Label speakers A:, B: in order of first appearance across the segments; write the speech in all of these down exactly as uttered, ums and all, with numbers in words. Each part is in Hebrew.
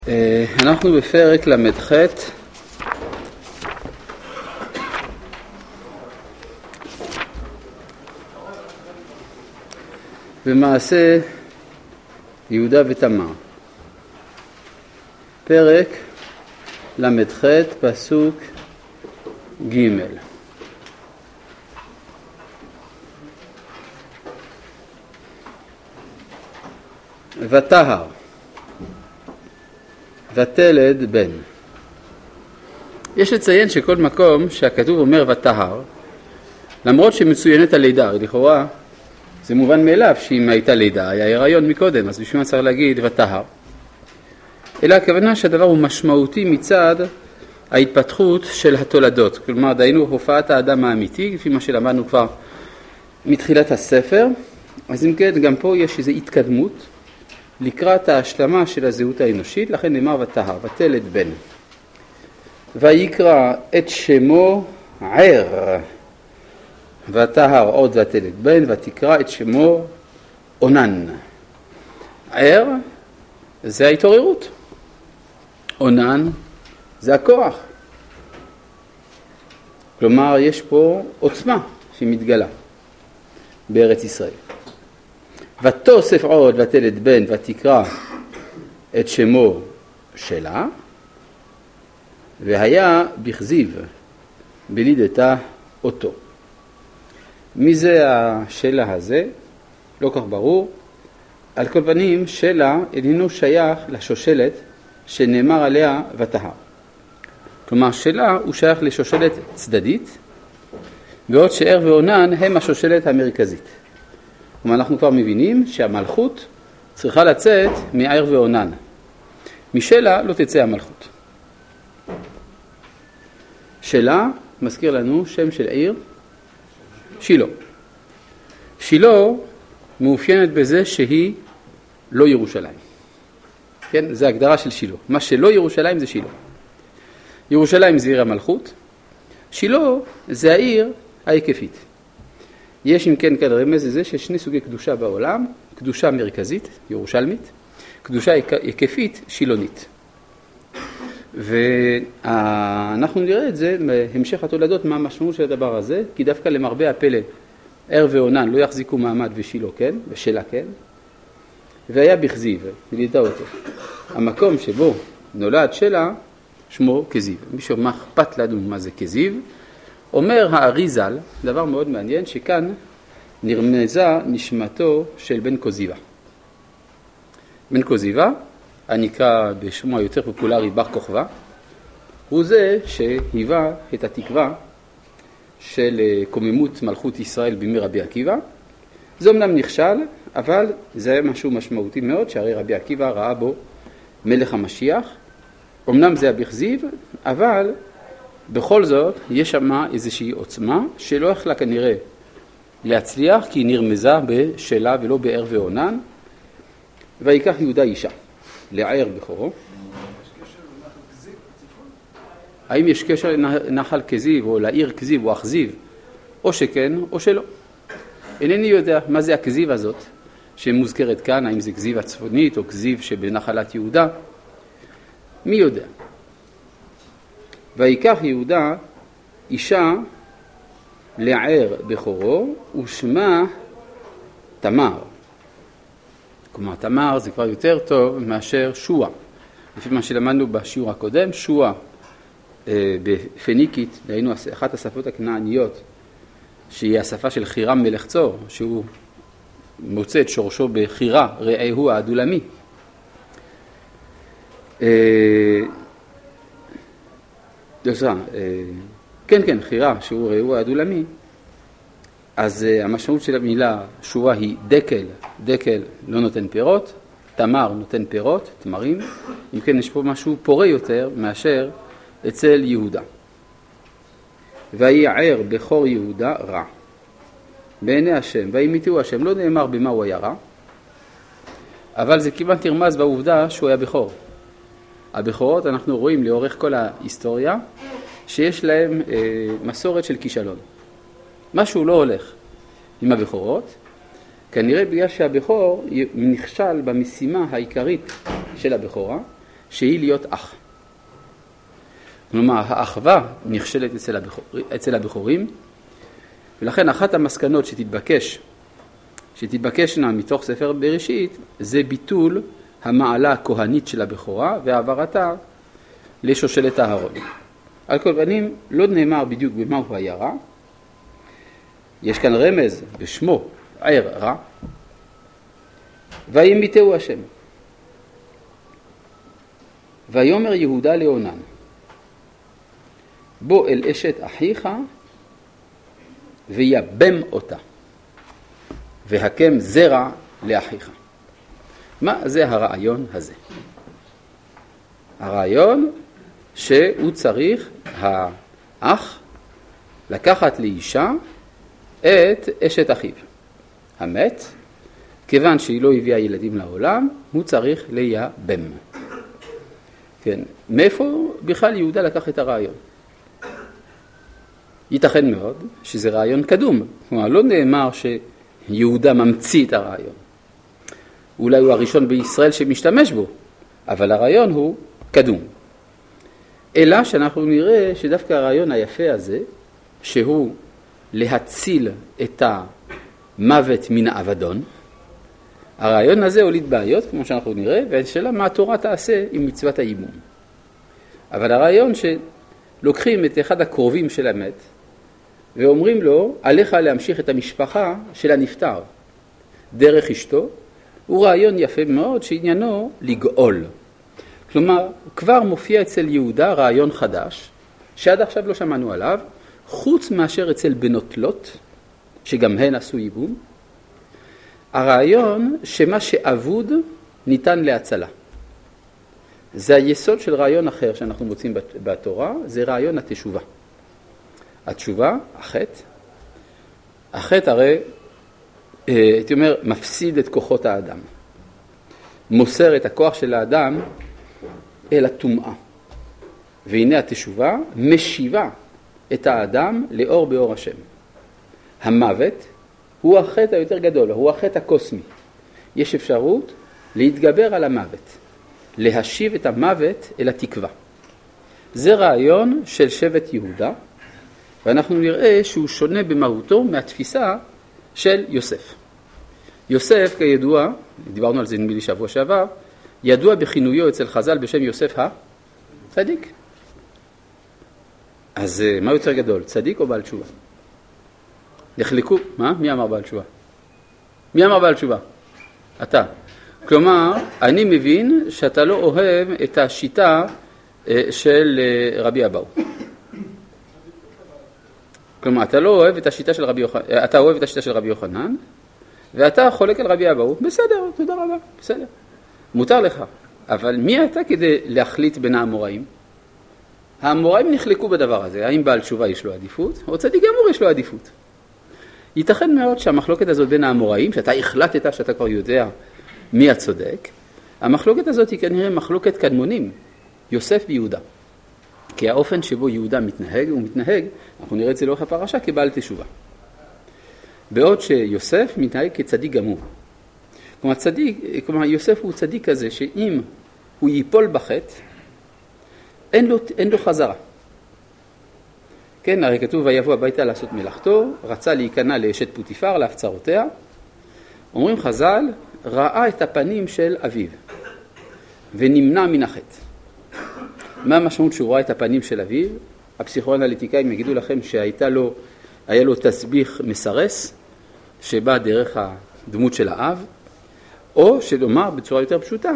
A: אנחנו בפרק למ"ח. במעשה יהודה ותמר. פרק למ"ח פסוק ג'. ותהר ותלד בן. יש לציין שכל מקום שהכתוב אומר ותהר, למרות שמצוינת הלידה, לכאורה זה מובן מאליו שאם הייתה לידה היה הריון מקודם, אז בשביל מה צריך להגיד ותהר? אלא הכוונה שהדבר הוא משמעותי מצד ההתפתחות של התולדות, כלומר דהיינו הופעת האדם האמיתי, לפי מה שלמדנו כבר מתחילת הספר. אז אם כן, גם פה יש איזו התקדמות לקראת ההשלמה של הזהות האנושית, לכן נאמר ותהר, ותלד בן. ויקרא את שמו ער. ותהר עוד ותלד בן, ותקרא את שמו אונן. ער זה ההתעוררות. אונן זה הכוח. כלומר, יש פה עוצמה שמתגלה בארץ ישראל. ותוסף עוד ותלד בן, ותקרא את שמו שלה, והיה בכזיב בלידתה אותו. מי זה השלה הזה? לא כך ברור. על כל פנים, שלה איננו שייך לשושלת שנאמר עליה ותהר. כלומר, שלה הוא שייך לשושלת צדדית, בעוד שער ואונן הם השושלת המרכזית. כלומר, אנחנו כבר מבינים שהמלכות צריכה לצאת מער ואונן. משלה לא תצא המלכות. שלה מזכיר לנו שם של עיר, שילה. שילה מאופיינת בזה שהיא לא ירושלים. כן, זה הגדרה של שילה. מה שלא ירושלים זה שילה. ירושלים זה עיר המלכות. שילה זה העיר ההיקפית. יש אם כן כאן רמז לזה שיש שני סוגי קדושה בעולם, קדושה מרכזית, ירושלמית, קדושה היקפית, שילונית. ואנחנו נראה את זה בהמשך התולדות, מה המשמעות של הדבר הזה, כי דווקא למרבה הפלא, ער ואונן לא יחזיקו מעמד ושילה כן, ושלה כן, והיה בכזיב, ולידה אותו. המקום שבו נולד שלה, שמו כזיב. מישהו מה אכפת לנו מה זה כזיב? אומר האריזל, דבר מאוד מעניין, שכאן נרמזה נשמתו של בן קוזיבה. בן קוזיבה, הנקרא בשמו היותר פופולרי בר כוכבא, הוא זה שהיווה את התקווה של קוממות מלכות ישראל בימי רבי עקיבא. זה אמנם נכשל, אבל זה היה משהו משמעותי מאוד, שהרי רבי עקיבא ראה בו מלך המשיח. אמנם זה היה בכזיב, אבל בכל זאת, יש שם איזושהי עוצמה שלא יכלה כנראה להצליח, כי היא נרמזה בשלה ולא בער ואונן. ויקח יהודה אישה לער בכורו. האם יש קשר לנחל כזיב או לעיר כזיב או אכזיב, או שכן או שלא. אינני יודע מה זה הכזיב הזאת שמוזכרת כאן, האם זה כזיב הצפונית או כזיב שבנחלת יהודה. מי יודע? ויקח יהודה אישה לער בכורו ושמה תמר. כלומר, תמר זה כבר יותר טוב מאשר שוע. לפי מה שלמדנו בשיעור הקודם, שוע אה, בפניקית, דהיינו אחת השפות הכנעניות, שהיא השפה של חירם מלך צור, שהוא מוצא את שורשו בחירה, רעהו האדולמי. אה, דוסרה, כן, כן, חירה, שהוא רעהו האדולמי. אז המשמעות של המילה שוע היא דקל, דקל לא נותן פירות, תמר נותן פירות, תמרים. אם כן, יש פה משהו פורה יותר מאשר אצל יהודה. ויער בכור יהודה רע בעיני השם, וימיתהו השם. לא נאמר במה הוא היה רע, אבל זה כמעט תרמז בעובדה שהוא היה בכור. הבכורות אנחנו רואים לאורך כל ההיסטוריה שיש להם אה, מסורת של כישלון. משהו לא הולך עם הבכורות, כנראה בגלל שהבכור נכשל במשימה העיקרית של הבכורה, שהיא להיות אח. כלומר, האחווה נכשלת אצל, הבחור, אצל הבחורים, ולכן אחת המסקנות שתתבקש, שתתבקשנה מתוך ספר בראשית, זה ביטול המעלה הכהנית של הבכורה והעברתה לשושלת אהרון. על כל פנים, לא נאמר בדיוק במה הוא היה רע. יש כאן רמז בשמו, ער רע. וימיתהו השם. ויאמר יהודה לאונן, בוא אל אשת אחיך ויבם אותה, והקם זרע לאחיך. מה זה הרעיון הזה? הרעיון שהוא צריך, האח, לקחת לאישה את אשת אחיו המת, כיוון שהיא לא הביאה ילדים לעולם, הוא צריך לייבם. כן, מאיפה בכלל יהודה לקח את הרעיון? ייתכן מאוד שזה רעיון קדום, כלומר לא נאמר שיהודה ממציא את הרעיון. אולי הוא הראשון בישראל שמשתמש בו, אבל הרעיון הוא קדום. אלא שאנחנו נראה שדווקא הרעיון היפה הזה, שהוא להציל את המוות מן האבדון, הרעיון הזה הוליד בעיות, כמו שאנחנו נראה, והשאלה מה התורה תעשה עם מצוות הייבום. אבל הרעיון שלוקחים את אחד הקרובים של המת, ואומרים לו, עליך להמשיך את המשפחה של הנפטר דרך אשתו, הוא רעיון יפה מאוד שעניינו לגאול. כלומר, כבר מופיע אצל יהודה רעיון חדש, שעד עכשיו לא שמענו עליו, חוץ מאשר אצל בנות לוט, שגם הן עשו ייבום, הרעיון שמה שאבוד ניתן להצלה. זה היסוד של רעיון אחר שאנחנו מוצאים בתורה, זה רעיון התשובה. התשובה, החטא, החטא הרי, הייתי אומר, מפסיד את כוחות האדם. מוסר את הכוח של האדם אל הטומאה. והנה התשובה משיבה את האדם לאור באור השם. המוות הוא החטא היותר גדול, הוא החטא הקוסמי. יש אפשרות להתגבר על המוות, להשיב את המוות אל התקווה. זה רעיון של שבט יהודה, ואנחנו נראה שהוא שונה במהותו מהתפיסה של יוסף. יוסף, כידוע, דיברנו על זה נדמה לי שבוע שעבר, ידוע בכינויו אצל חז"ל בשם יוסף הצדיק. אז מה יותר גדול, צדיק או בעל תשובה? נחלקו, מה? מי אמר בעל תשובה? מי אמר בעל תשובה? אתה. כלומר, אני מבין שאתה לא אוהב את השיטה של רבי אבאו. כלומר, אתה לא אוהב את השיטה של רבי יוחנן, אתה אוהב את השיטה של רבי יוחנן, ואתה חולק על רבי אבאו. בסדר, תודה רבה, בסדר. מותר לך. אבל מי אתה כדי להחליט בין האמוראים? האמוראים נחלקו בדבר הזה. האם בעל תשובה יש לו עדיפות, או צדיק גמור יש לו עדיפות. ייתכן מאוד שהמחלוקת הזאת בין האמוראים, שאתה החלטת שאתה כבר יודע מי הצודק, המחלוקת הזאת היא כנראה מחלוקת קדמונים, יוסף ויהודה. כי האופן שבו יהודה מתנהג, הוא מתנהג, אנחנו נראה את זה לאורך הפרשה, כבעל תשובה. בעוד שיוסף מתנהג כצדיק גמור. כלומר, צדיק, כלומר, יוסף הוא צדיק כזה שאם הוא ייפול בחטא, אין לו, אין לו חזרה. כן, הרי כתוב, ויבוא הביתה לעשות מלאכתו, רצה להיכנע לאשת פוטיפר, להפצרותיה. אומרים חז"ל, ראה את הפנים של אביו, ונמנע מן החטא. מה המשמעות שהוא ראה את הפנים של אביו? הפסיכואנליטיקאים יגידו לכם שהייתה לו, היה לו תסביך מסרס, שבא דרך הדמות של האב, או שלומר בצורה יותר פשוטה,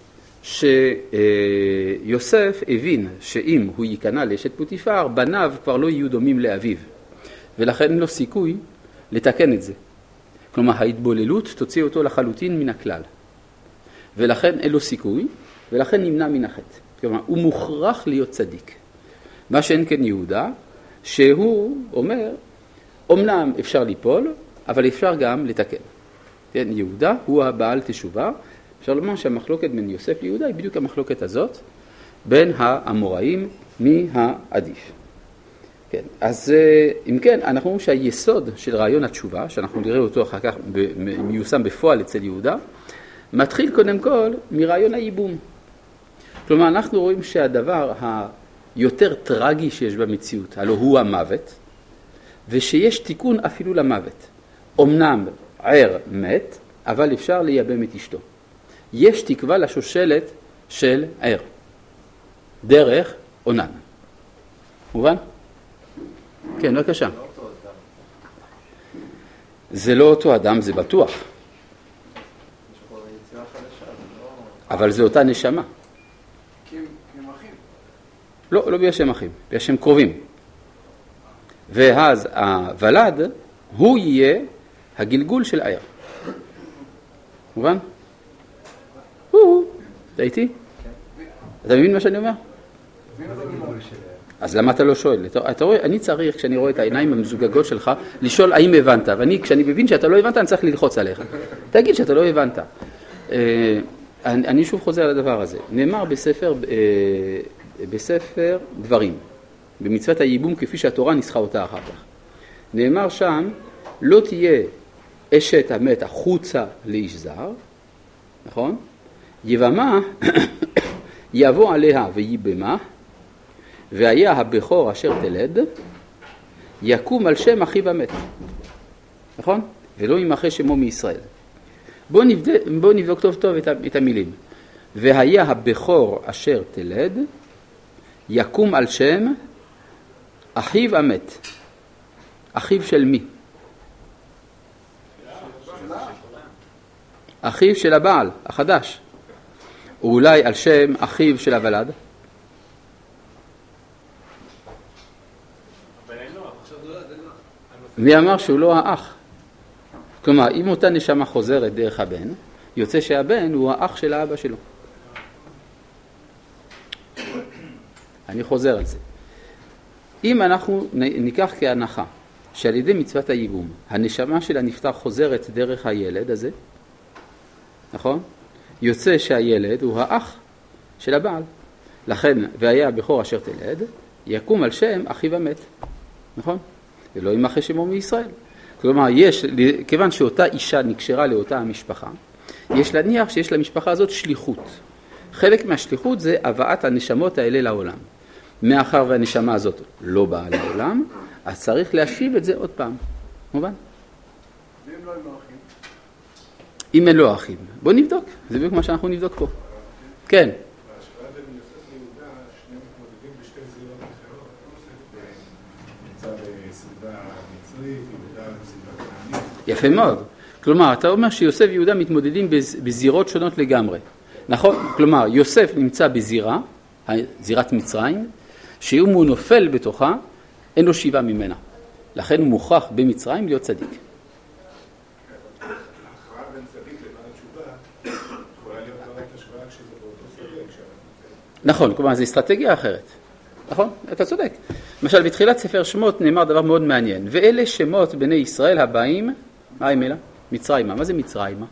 A: שיוסף הבין שאם הוא ייכנע לאשת פוטיפר, בניו כבר לא יהיו דומים לאביו, ולכן אין לו סיכוי לתקן את זה. כלומר, ההתבוללות תוציא אותו לחלוטין מן הכלל, ולכן אין לו סיכוי, ולכן נמנע מן החטא. כלומר, הוא מוכרח להיות צדיק. מה שאין כן יהודה, שהוא אומר, אומנם אפשר ליפול, אבל אפשר גם לתקן. כן, יהודה הוא הבעל תשובה. אפשר לומר שהמחלוקת בין יוסף ליהודה היא בדיוק המחלוקת הזאת, בין האמוראים מהעדיף. כן, אז אם כן, אנחנו אומרים שהיסוד של רעיון התשובה, שאנחנו נראה אותו אחר כך מיושם בפועל אצל יהודה, מתחיל קודם כל מרעיון הייבום. כלומר, אנחנו רואים שהדבר היותר טרגי שיש במציאות, הלא הוא המוות, ושיש תיקון אפילו למוות. אמנם ער מת, אבל אפשר לייבם את אשתו. יש תקווה לשושלת של ער, דרך אונן. מובן? כן, בבקשה. זה לא אותו אדם, זה בטוח. אבל זה אותה נשמה.
B: כי הם אחים.
A: לא, לא בגלל שהם אחים, בגלל שהם קרובים. ואז הוולד, הוא יהיה הגלגול של ער. מובן? הוא, אתה איתי? אתה מבין מה שאני אומר? אז למה אתה לא שואל? אתה רואה, אני צריך, כשאני רואה את העיניים המזוגגות שלך, לשאול האם הבנת. ואני, כשאני מבין שאתה לא הבנת, אני צריך ללחוץ עליך. תגיד שאתה לא הבנת. אני שוב חוזר על הדבר הזה. נאמר בספר, בספר דברים, במצוות הייבום כפי שהתורה ניסחה אותה אחר כך. נאמר שם, לא תהיה אשת המת החוצה לאיש זר, נכון? יבמה יבוא עליה וייבמה, והיה הבכור אשר תלד, יקום על שם אחיו המת. נכון? ולא ימחה שמו מישראל. בואו נבדוק, בוא נבדוק טוב טוב את המילים. והיה הבכור אשר תלד, יקום על שם אחיו המת. אחיו של מי? אחיו של הבעל, החדש. ואולי על שם אחיו של הוולד. מי אמר שהוא לא האח? כלומר, אם אותה נשמה חוזרת דרך הבן, יוצא שהבן הוא האח של האבא שלו. אני חוזר על זה. אם אנחנו ניקח כהנחה שעל ידי מצוות הייבום, הנשמה של הנפטר חוזרת דרך הילד הזה, נכון? יוצא שהילד הוא האח של הבעל. לכן, והיה הבכור אשר תלד, יקום על שם אחיו המת. נכון? ולא ימחה שמו מישראל. כלומר, יש, כיוון שאותה אישה נקשרה לאותה המשפחה, יש להניח שיש למשפחה הזאת שליחות. חלק מהשליחות זה הבאת הנשמות האלה לעולם. מאחר והנשמה הזאת לא באה לעולם, אז צריך להשיב את זה עוד פעם. מובן?
B: ואם לא הם לא אחים?
A: אם הם לא אחים. בואו נבדוק. זה בדיוק מה שאנחנו נבדוק פה. כן.
C: בהשוואה בין יוסף ליהודה, שני מתמודדים בשתי זירות אחרות. יוסף נמצא בסביבה מצרית, יהודה בסביבה כנענית.
A: יפה מאוד. כלומר, אתה אומר שיוסף ויהודה מתמודדים בזירות שונות לגמרי. נכון? כלומר, יוסף נמצא בזירה, זירת מצרים, שאם הוא נופל בתוכה, אין לו שיבה ממנה. לכן הוא מוכרח במצרים להיות צדיק.
C: ההכרעה בין צדיק לבין התשובה יכולה להיות רק השוואה כשזה באותו שדה.
A: נכון, כלומר, זו אסטרטגיה אחרת. נכון? אתה צודק. למשל, בתחילת ספר שמות נאמר דבר מאוד מעניין. ואלה שמות בני ישראל הבאים, מה הם אלה? מצרימה. מה זה מצרימה?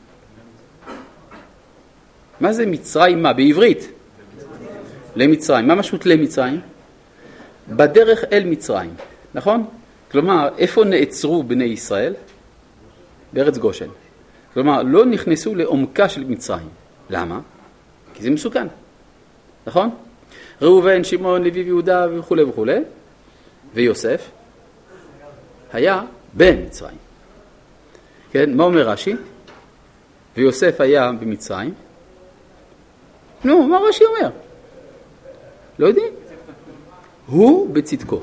A: מה זה מצרימה? בעברית. למצרים. מה משמעות למצרים? בדרך אל מצרים. נכון? כלומר, איפה נעצרו בני ישראל? בארץ גושן. כלומר, לא נכנסו לעומקה של מצרים. למה? כי זה מסוכן. נכון? ראובן, שמעון, לוי ויהודה וכו' וכו'. ויוסף היה בן מצרים. כן, מה אומר רש"י? ויוסף היה במצרים. נו, מה רש"י אומר? לא יודעים. הוא בצדקו.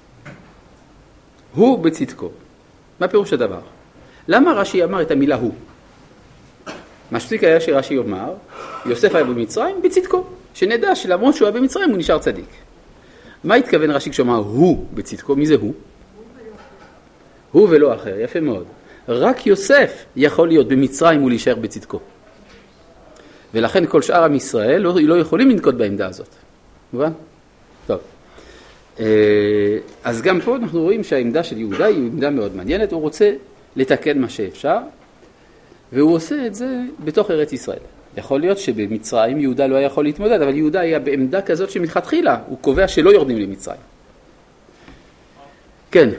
A: הוא בצדקו. מה פירוש הדבר? למה רש"י אמר את המילה הוא? משפיק היה שרש"י אומר, יוסף היה במצרים בצדקו. שנדע שלמרות שהוא היה במצרים הוא נשאר צדיק. מה התכוון רש"י כשאמר הוא בצדקו? מי זה הוא? הוא ולא אחר, יפה מאוד. רק יוסף יכול להיות במצרים ולהישאר בצדקו. ולכן כל שאר עם ישראל לא, לא יכולים לנקוט בעמדה הזאת. מובן? טוב. אז גם פה אנחנו רואים שהעמדה של יהודה היא עמדה מאוד מעניינת. הוא רוצה לתקן מה שאפשר, והוא עושה את זה בתוך ארץ ישראל. יכול להיות שבמצרים יהודה לא היה יכול להתמודד, אבל יהודה היה בעמדה כזאת שמתחילה, הוא קובע שלא יורדים למצרים. כן.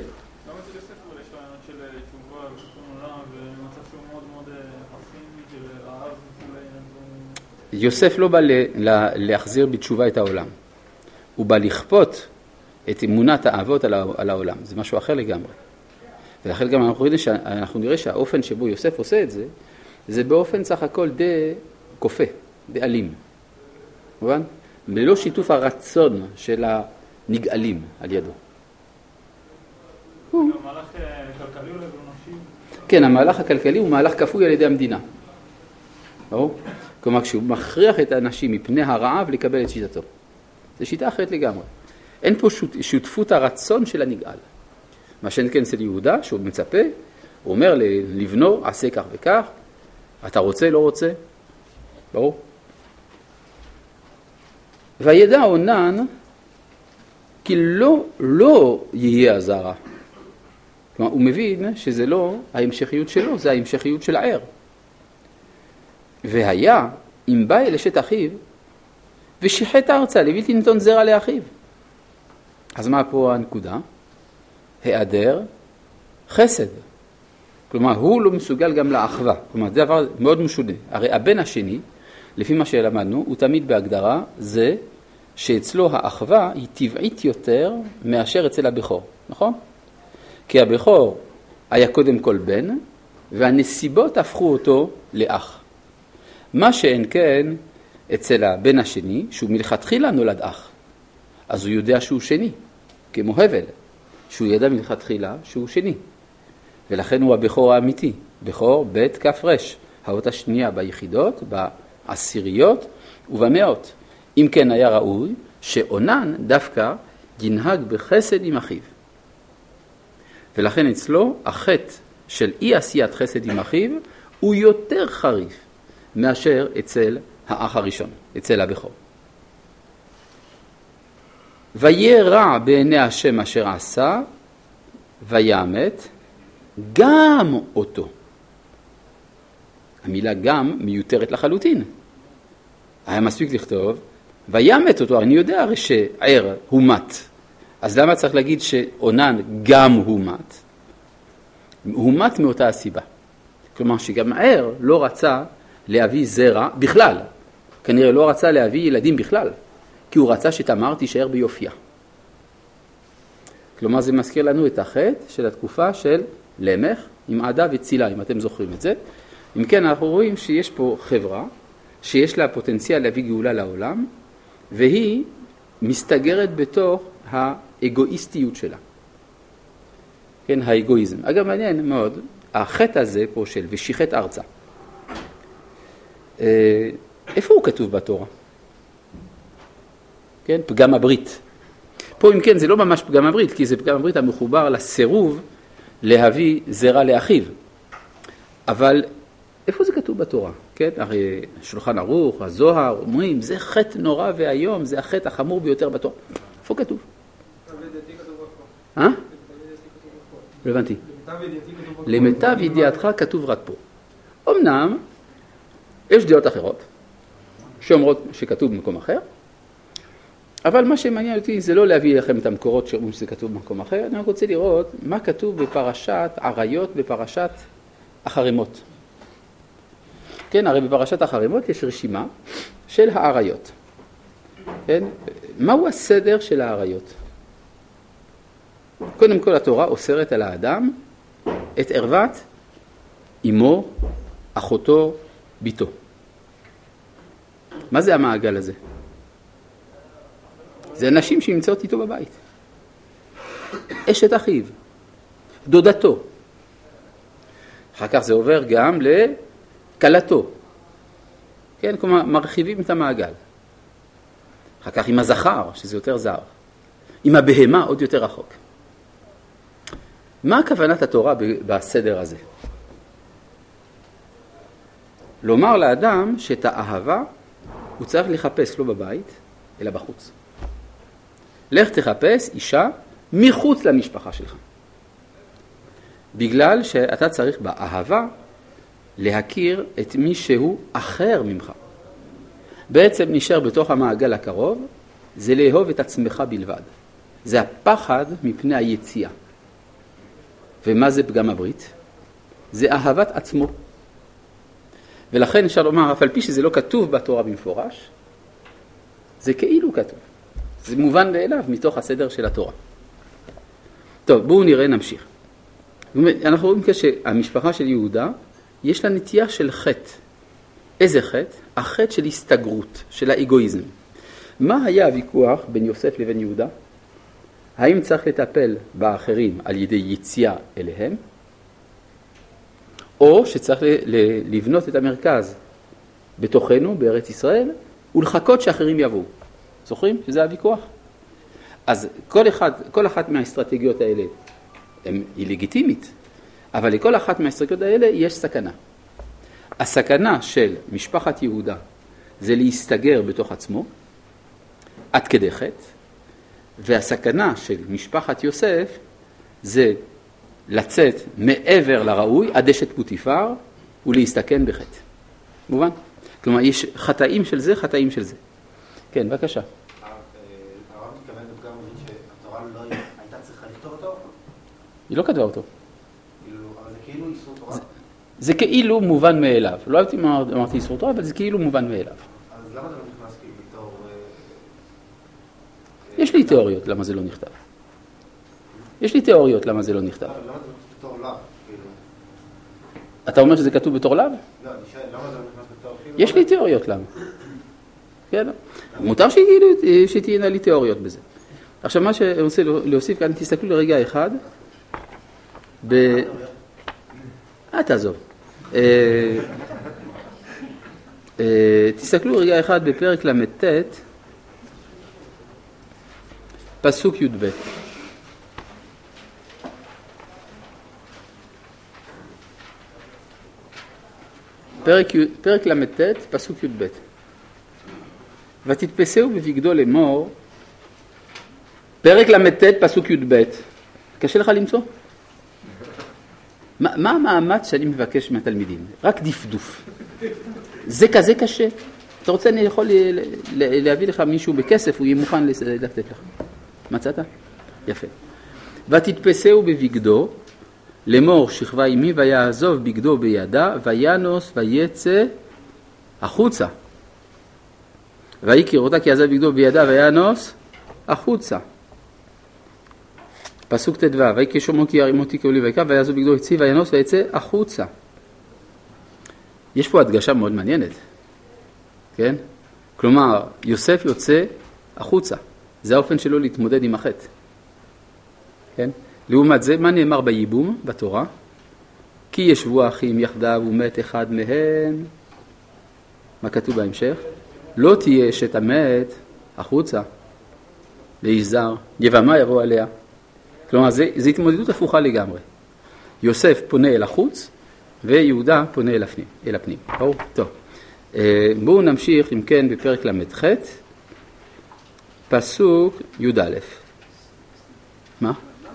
A: יוסף לא בא להחזיר בתשובה את העולם. הוא בא לכפות את אמונת האבות על העולם. זה משהו אחר לגמרי. ולכן גם אנחנו נראה, אנחנו נראה שהאופן שבו יוסף עושה את זה, זה באופן סך הכל די כופה, די אלים. מובן? ללא שיתוף הרצון של הנגאלים על ידו.
D: המהלך כלכלי אולי ולא נפשי?
A: כן, המהלך הכלכלי הוא מהלך כפוי על ידי המדינה. ברור? כלומר, כשהוא מכריח את האנשים מפני הרעב לקבל את שיטתו. זו שיטה אחרת לגמרי. אין פה שותפות הרצון של הנגאל. מה שאין כן אצל יהודה, שהוא מצפה, הוא אומר לבנו, עשה כך וכך, אתה רוצה, לא רוצה, ברור? וידע אונן, כי לא, לא יהיה הזרע. כלומר, הוא מבין שזה לא ההמשכיות שלו, זה ההמשכיות של הער. והיה, אם בא אל אשת אחיו, ושיחת הארצה, לבלתי ניתון זרע לאחיו. אז מה פה הנקודה? היעדר חסד. כלומר, הוא לא מסוגל גם לאחווה. כלומר, זה דבר מאוד משונה. הרי הבן השני, לפי מה שלמדנו, הוא תמיד בהגדרה, זה שאצלו האחווה היא טבעית יותר מאשר אצל הבכור. נכון? כי הבכור היה קודם כל בן, והנסיבות הפכו אותו לאח. מה שאין כן אצל הבן השני, שהוא מלכתחילה נולד אח. אז הוא יודע שהוא שני, כמו הבל, שהוא ידע מלכתחילה שהוא שני. ולכן הוא הבכור האמיתי, בכור בית כף רש, האות השנייה ביחידות, בעשיריות ובמאות. אם כן היה ראוי שאונן דווקא ינהג בחסד עם אחיו. ולכן אצלו החטא של אי עשיית חסד עם אחיו הוא יותר חריף מאשר אצל האח הראשון, אצל הבכור. ויהיה רע בעיני השם אשר עשה, ויאמת גם אותו. המילה גם מיותרת לחלוטין. היה מספיק לכתוב, ויאמת אותו, אני יודע הרי שער הוא מת. אז למה צריך להגיד שאונן גם הוא מת? הוא מת מאותה הסיבה. כלומר שגם ער לא רצה להביא זרע בכלל. כנראה לא רצה להביא ילדים בכלל. כי הוא רצה שתמר תישאר ביופייה. כלומר זה מזכיר לנו את החטא של התקופה של למך עם עדה וצילה, אם אתם זוכרים את זה. אם כן אנחנו רואים שיש פה חברה שיש לה פוטנציאל להביא גאולה לעולם, והיא מסתגרת בתוך האגואיסטיות שלה. כן, האגואיזם. אגב, מעניין מאוד, החטא הזה פה של ושיחת ארצה. איפה הוא כתוב בתורה? כן, פגם הברית. פה אם כן זה לא ממש פגם הברית, כי זה פגם הברית המחובר לסירוב להביא זרע לאחיו. אבל איפה זה כתוב בתורה? כן, הרי שולחן ערוך, הזוהר, אומרים, זה חטא נורא והיום, זה החטא החמור ביותר בתורה. איפה כתוב? אה? לא הבנתי. למיטב ידיעתך כתוב רק פה. אמנם, יש דעות אחרות, שאומרות שכתוב במקום אחר, אבל מה שמעניין אותי זה לא להביא לכם את המקורות שאומרים שזה כתוב במקום אחר, אני רוצה לראות מה כתוב בפרשת עריות, בפרשת החרימות. כן, הרי בפרשת החרימות יש רשימה של העריות. כן? מהו הסדר של העריות? קודם כל התורה אוסרת על האדם את ערוות אמו, אחותו, ביתו. מה זה המעגל הזה? זה אנשים שנמצאות איתו בבית. אשת אחיו, דודתו. אחר כך זה עובר גם לקלתו. כן, כלומר, מרחיבים את המעגל. אחר כך עם הזכר, שזה יותר זר. עם הבהמה, עוד יותר רחוק. מה הכוונת התורה בסדר הזה? לומר לאדם שאת האהבה הוא צריך לחפש לא בבית, אלא בחוץ. לך תחפש אישה מחוץ למשפחה שלך. בגלל שאתה צריך באהבה להכיר את מי שהוא אחר ממך. בעצם נשאר בתוך המעגל הקרוב, זה לאהוב את עצמך בלבד. זה הפחד מפני היציאה. ומה זה פגם הברית? זה אהבת עצמו. ולכן אפשר לומר, אף על פי שזה לא כתוב בתורה במפורש, זה כאילו כתוב. זה מובן מאליו מתוך הסדר של התורה. טוב, בואו נראה, נמשיך. אנחנו רואים שהמשפחה של יהודה, יש לה נטייה של חטא. איזה חטא? החטא של הסתגרות, של האגואיזם. מה היה הוויכוח בין יוסף לבין יהודה? האם צריך לטפל באחרים על ידי יציאה אליהם, או שצריך לבנות את המרכז בתוכנו, בארץ ישראל, ולחכות שאחרים יבואו. זוכרים שזה הוויכוח? אז כל, אחד, כל אחת מהאסטרטגיות האלה היא לגיטימית, אבל לכל אחת מהאסטרטגיות האלה יש סכנה. הסכנה של משפחת יהודה זה להסתגר בתוך עצמו, עד כדי חטא, והסכנה של משפחת יוסף זה לצאת מעבר לראוי, עד אשת פוטיפר, ולהסתכן בחטא. מובן? כלומר, יש חטאים של זה, חטאים של זה. כן, בבקשה.
E: הרב מתכוון בפגם מבין שהתורה לא הייתה צריכה לכתוב אותו?
A: היא לא כתבה אותו.
E: אבל זה כאילו איסור תורה?
A: זה כאילו מובן מאליו. לא הייתי אמרתי איסור תורה, אבל זה כאילו מובן מאליו.
E: אז למה זה לא נכנס כאילו בתור...
A: יש לי תיאוריות למה זה לא נכתב. יש לי תיאוריות למה זה לא נכתב.
E: למה זה לא בתור לאו?
A: אתה אומר שזה כתוב בתור לאו?
E: לא, אני שואל, למה זה לא נכנס בתור כאילו?
A: יש לי תיאוריות למה. כן, מותר שתהיינה לי תיאוריות בזה. עכשיו מה שאני רוצה להוסיף כאן, תסתכלו לרגע אחד. ב... אה, תעזוב. תסתכלו רגע אחד בפרק למ"ט, פסוק י"ב. פרק, פרק למ"ט, פסוק י"ב. ותתפסהו בבגדו לאמור, פרק למ"ט, פסוק י"ב. קשה לך למצוא? מה, מה המאמץ שאני מבקש מהתלמידים? רק דפדוף. זה כזה קשה. אתה רוצה, אני יכול להביא לך מישהו בכסף, הוא יהיה מוכן לתת לך. מצאת? יפה. ותתפסהו בבגדו, לאמור שכבה עמי, ויעזוב בגדו בידה, וינוס ויצא החוצה. ויקרא אותה כי עזב בגדו בידה, וינוס החוצה. פסוק ט"ו, ויקרא שמו כי ירים אותי כאולי ויקרא, ויעזוב בגדו יצא, וינוס ויצא החוצה. יש פה הדגשה מאוד מעניינת. כן? כלומר, יוסף יוצא החוצה. זה האופן שלו להתמודד עם החטא. כן? לעומת זה, מה נאמר בייבום בתורה? כי ישבו האחים יחדיו ומת אחד מהם. מה כתוב בהמשך? לא תהיה אשת המת החוצה, לאיש זר, יבמה יבוא עליה. כלומר, זה, זה התמודדות הפוכה לגמרי. יוסף פונה אל החוץ, ויהודה פונה אל הפנים. אל הפנים. ברור? טוב. בואו נמשיך, אם כן, בפרק למ"ח, פסוק י"א. מה?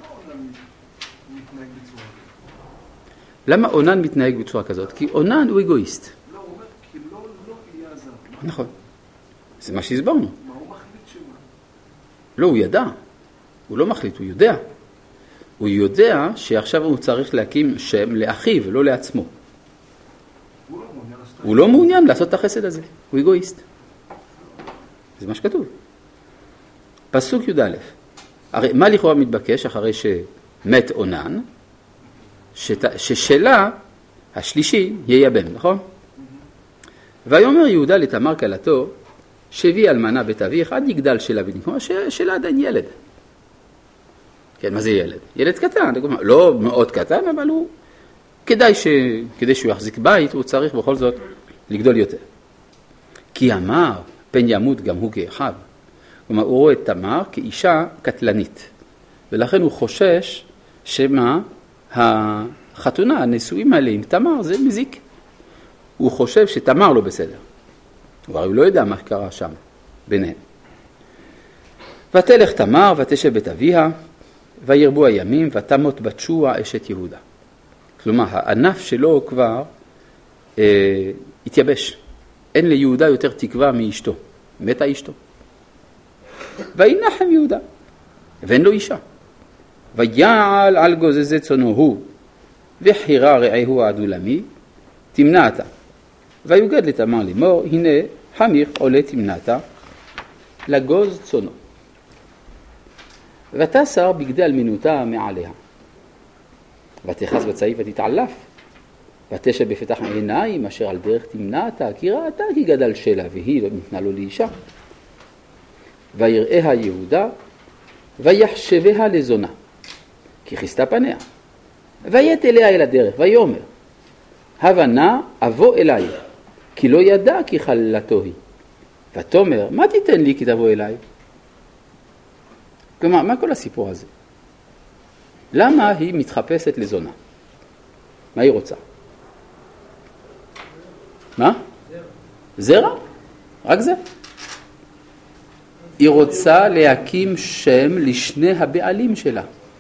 A: למה אונן מתנהג בצורה כזאת? כי אונן הוא אגואיסט.
B: לא, הוא אומר, כי לא, לא יהיה הזר.
A: נכון. זה מה שהסברנו.
B: מה הוא מחליט שמה?
A: לא, הוא ידע. הוא לא מחליט, הוא יודע. הוא יודע שעכשיו הוא צריך להקים שם לאחיו, לא לעצמו.
B: הוא לא מעוניין לעשות.
A: הוא לא מעוניין לעשות את החסד הזה. הוא אגואיסט. זה מה שכתוב. פסוק י"א. הרי מה לכאורה מתבקש אחרי שמת אונן? ששלה השלישי ייבם, נכון? ויאמר יהודה לתמר כלתו, שבי אלמנה בית אביך, עד יגדל שלה בני, כלומר שלה עדיין ילד. כן, מה זה ילד? ילד קטן, לא מאוד קטן, אבל הוא, כדאי, ש, כדי שהוא יחזיק בית, הוא צריך בכל זאת לגדול יותר. כי אמר, פן ימות גם הוא כאחיו. כלומר, הוא רואה את תמר כאישה קטלנית, ולכן הוא חושש שמה החתונה, הנישואים האלה עם תמר, זה מזיק. הוא חושב שתמר לא בסדר. הוא הרי לא יודע מה קרה שם ביניהם. ותלך תמר ותשב בית אביה, וירבו הימים, ותמות בת שוע אשת יהודה. כלומר, הענף שלו כבר אה, התייבש. אין ליהודה יותר תקווה מאשתו. מתה אשתו. וינחם יהודה, ואין לו אישה. ויעל על גוזזי צונו הוא, וחירה רעהו העדולמי, תמנע אתה. ויוגד לתמר לאמור, הנה חמיך עולה תמנתה לגוז צונו. ותסר בגדי אלמינותה מעליה. ותחס בצעיף ותתעלף. ותשב בפתח העיניים אשר על דרך תמנתה, כי ראתה כי גדל שלה והיא לא ניתנה לו לאישה. ויראיה יהודה ויחשביה לזונה, כי כיסתה פניה. ויית אליה אל הדרך ויאמר, הבה נא אבוא אליי, כי לא ידע כי חללתו היא. ותאמר, מה תיתן לי כי תבוא אליי? כלומר, מה כל הסיפור הזה? למה היא מתחפשת לזונה? מה היא רוצה? מה? זרע. רק זה. היא רוצה להקים שם לשני הבעלים שלה.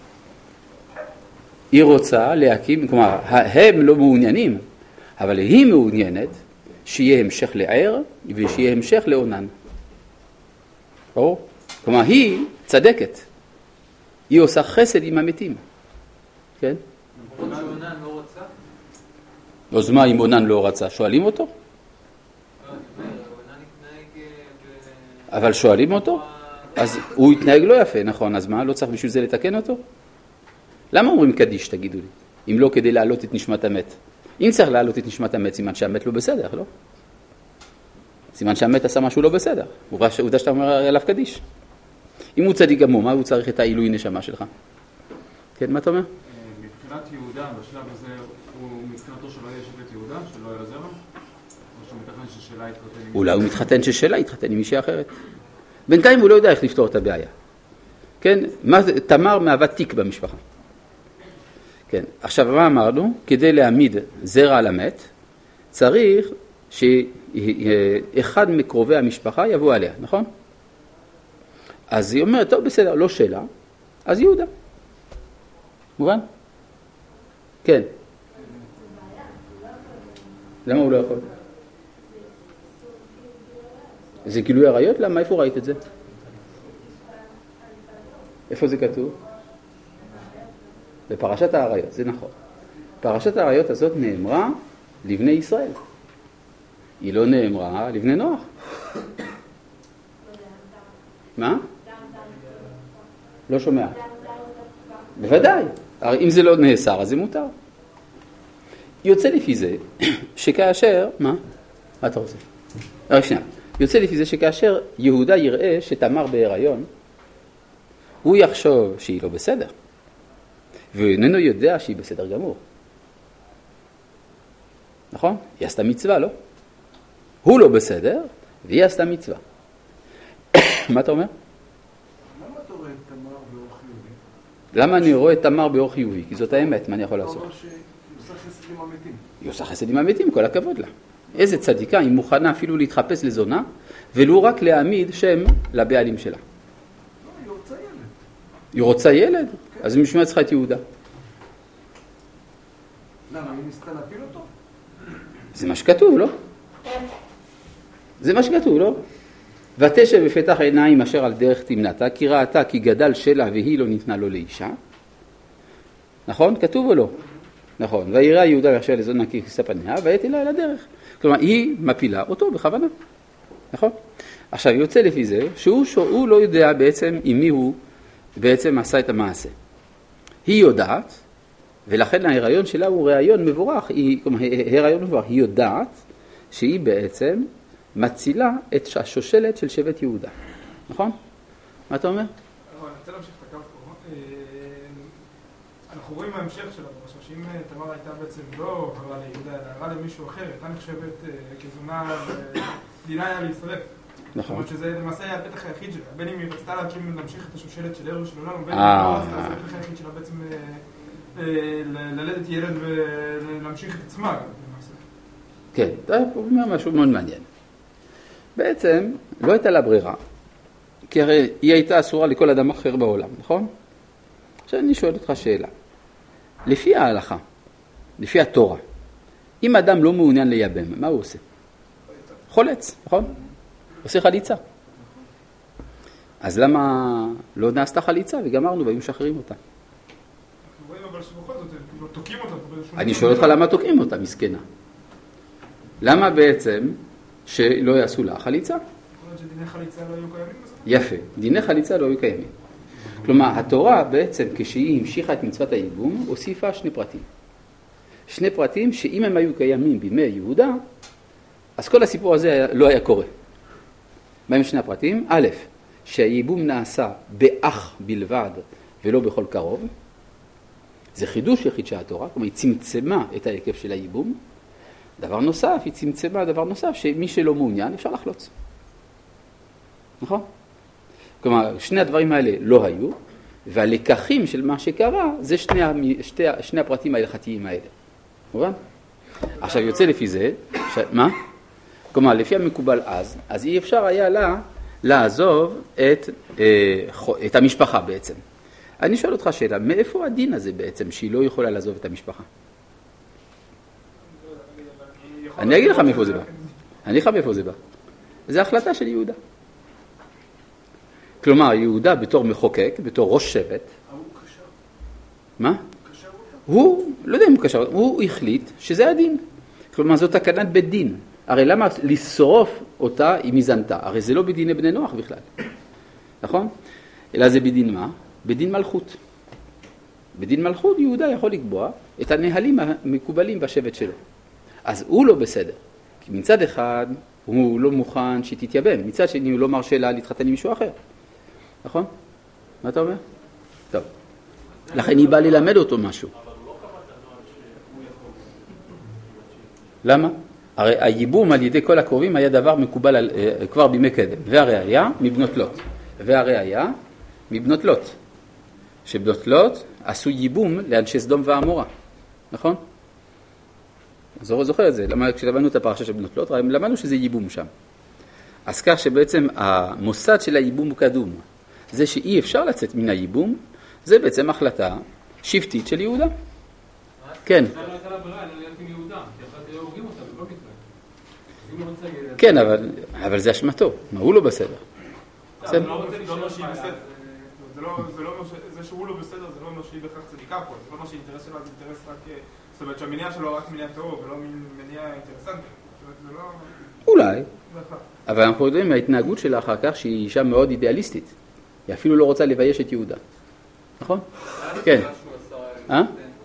A: היא רוצה להקים, כלומר, הם לא מעוניינים, אבל היא מעוניינת שיהיה המשך לער ושיהיה המשך לעונן. ברור? כלומר, היא צדקת. היא עושה חסד עם המתים. כן?
D: עונן לא רוצה?
A: אז מה אם עונן לא רצה? שואלים אותו? אבל שואלים אותו? אז הוא התנהג לא יפה, נכון, אז מה? לא צריך בשביל זה לתקן אותו? למה אומרים קדיש, תגידו לי? אם לא כדי להעלות את נשמת המת. אם צריך להעלות את נשמת המת, סימן שהמת לא בסדר, לא? סימן שהמת עשה משהו לא בסדר. הוא יודע שאתה אומר עליו קדיש. אם הוא צדיק גמור, מה הוא צריך את העילוי נשמה שלך? כן, מה אתה אומר?
F: מבחינת יהודה, בשלב הזה, הוא מבחינתו שלא יהיה שבט יהודה, שלא יהיה לזרם? או שהוא מתכנן ששאלה יתחתן עם...
A: אולי הוא מתחתן ששאלה יתחתן עם מישהי אחרת. בינתיים הוא לא יודע איך לפתור את הבעיה. כן? תמר מהווה תיק במשפחה. כן. עכשיו, מה אמרנו? כדי להעמיד זרע על המת, צריך שאחד מקרובי המשפחה יבוא עליה, נכון? אז היא אומרת, טוב, בסדר, לא שאלה, אז יהודה. מובן? כן. למה הוא לא יכול? זה גילוי עריות? למה? איפה ראית את זה? איפה זה כתוב? בפרשת העריות, זה נכון. פרשת העריות הזאת נאמרה לבני ישראל. היא לא נאמרה לבני נוח. מה? לא שומע. בוודאי. הרי אם זה לא נאסר, אז זה מותר. יוצא לפי זה שכאשר... מה? מה אתה רוצה? רק שנייה. יוצא לפי זה שכאשר יהודה יראה שתמר בהיריון, הוא יחשוב שהיא לא בסדר. והוא איננו יודע שהיא בסדר גמור. נכון? היא עשתה מצווה, לא? הוא לא בסדר, והיא עשתה מצווה. מה אתה אומר?
B: למה אתה רואה את תמר באור חיובי?
A: למה אני רואה את תמר באור חיובי? כי זאת האמת, מה אני יכול לעשות?
B: אתה אומר שהיא עושה חסד עם המתים.
A: היא עושה חסד עם המתים, כל הכבוד לה. איזה צדיקה, היא מוכנה אפילו להתחפש לזונה, ולא רק להעמיד שם לבעלים שלה.
B: לא, היא רוצה ילד.
A: היא רוצה ילד? אז משמע צריכה את יהודה.
B: למה, היא ניסתה להפיל אותו?
A: זה מה שכתוב, לא? זה מה שכתוב, לא? ותשב בפתח עיניים אשר על דרך תמנתה, כי ראתה כי גדל שלה והיא לא ניתנה לו לאישה. נכון? כתוב או לא? נכון. ויראה יהודה אשר לזונה כי כיסתה פניה, ויית אליה אל הדרך. כלומר, היא מפילה אותו בכוונה. נכון? עכשיו, יוצא לפי זה שהוא שהוא לא יודע בעצם עם מי הוא בעצם עשה את המעשה. היא יודעת, ולכן ההיריון שלה הוא רעיון מבורך, היא, כלומר, הריון מבורך, היא יודעת שהיא בעצם מצילה את השושלת של שבט יהודה. נכון? מה אתה אומר?
D: אני רוצה להמשיך את הקו פה. אנחנו רואים מההמשך של הפרשה, שאם תמר הייתה בעצם לא הרע ליהודה, אלא הרע למישהו אחר, הייתה נחשבת כזונה ודינה היה להישרף.
A: נכון.
D: זאת אומרת שזה למעשה היה הפתח היחיד שלה, בין אם היא רצתה להקים להמשיך את השושלת של ערו של עולם, ובין אם היא לא רצתה, זה הפתח היחיד שלה בעצם ללדת ילד ולהמשיך את עצמה למעשה.
A: כן, זה אומר משהו מאוד מעניין. בעצם לא הייתה לה ברירה, כי הרי היא הייתה אסורה לכל אדם אחר בעולם, נכון? עכשיו אני שואל אותך שאלה. לפי ההלכה, לפי התורה, אם אדם לא מעוניין לייבם, מה הוא עושה? חולץ, נכון? עושה חליצה. אז למה לא נעשתה חליצה וגמרנו והיו משחררים אותה?
D: אנחנו רואים אבל שבכל זאת, תוקעים אותה.
A: אני שואל אותך למה תוקעים אותה, מסכנה. למה בעצם שלא יעשו לה חליצה?
D: יכול להיות שדיני חליצה לא היו קיימים בזה?
A: יפה, דיני חליצה לא היו קיימים. כלומר, התורה בעצם כשהיא המשיכה את מצוות הייבום, הוסיפה שני פרטים. שני פרטים שאם הם היו קיימים בימי יהודה, אז כל הסיפור הזה לא היה קורה. מה הם שני הפרטים? א', שהייבום נעשה באח בלבד ולא בכל קרוב. זה חידוש שחידשה התורה, כלומר היא צמצמה את ההיקף של הייבום. דבר נוסף, היא צמצמה דבר נוסף, שמי שלא מעוניין אפשר לחלוץ. נכון? כלומר, שני הדברים האלה לא היו, והלקחים של מה שקרה זה שני, שתי, שני הפרטים ההלכתיים האלה. מובן? עכשיו יוצא לפי זה, ש... מה? כלומר, לפי המקובל אז, אז אי אפשר היה לה לעזוב את, אה, את המשפחה בעצם. אני שואל אותך שאלה, מאיפה הדין הזה בעצם שהיא לא יכולה לעזוב את המשפחה? אני אגיד לך מאיפה זה בא. אני אגיד לך מאיפה זה בא. זה החלטה של יהודה. כלומר, יהודה בתור מחוקק, בתור ראש שבט.
B: הוא קשר.
A: מה?
B: קשר אותה.
A: הוא, לא יודע אם הוא קשר, הוא החליט שזה הדין. כלומר, זאת תקנת בית דין. הרי למה לשרוף אותה אם היא זנתה? הרי זה לא בדיני בני נוח בכלל. נכון? אלא זה בדין מה? בדין מלכות. בדין מלכות יהודה יכול לקבוע את הנהלים המקובלים בשבט שלו. אז הוא לא בסדר. כי מצד אחד הוא לא מוכן שתתייבם. מצד שני הוא לא מרשה לה להתחתן עם מישהו אחר. נכון? מה אתה אומר? טוב. לכן היא באה ללמד אותו משהו. למה? הרי הייבום על ידי כל הקרובים היה דבר מקובל על, כבר בימי קדם. והראיה מבנות לוט. והראיה מבנות לוט. שבנות לוט עשו ייבום לאנשי סדום ועמורה. נכון? זוכר, זוכר את זה. למה כשלמדנו את הפרשה של בנות לוט, למדנו שזה ייבום שם. אז כך שבעצם המוסד של הייבום הוא קדום. זה שאי אפשר לצאת מן הייבום, זה בעצם החלטה שבטית של יהודה. כן.
F: זה לא הייתה לה ברירה, אני הולכת עם יהודה, כי אחת הורגים אותה, זה לא מתראה.
A: כן, אבל, אבל זה אשמתו. מה, הוא לא בסדר.
D: זה לא רוצה לשאול שהיא בסדר. זה שהוא לא בסדר, זה לא אומר שהיא בכך צדיקה פה. זה לא אומר שהאינטרס שלו זה אינטרס רק... זאת אומרת שהמניע שלו רק מניע טרור, ולא מניע אינטרסנטי. זה לא...
A: אולי. אבל אנחנו יודעים מההתנהגות שלה אחר כך שהיא אישה מאוד אידיאליסטית. היא אפילו לא רוצה לבייש את יהודה. נכון? כן. אה?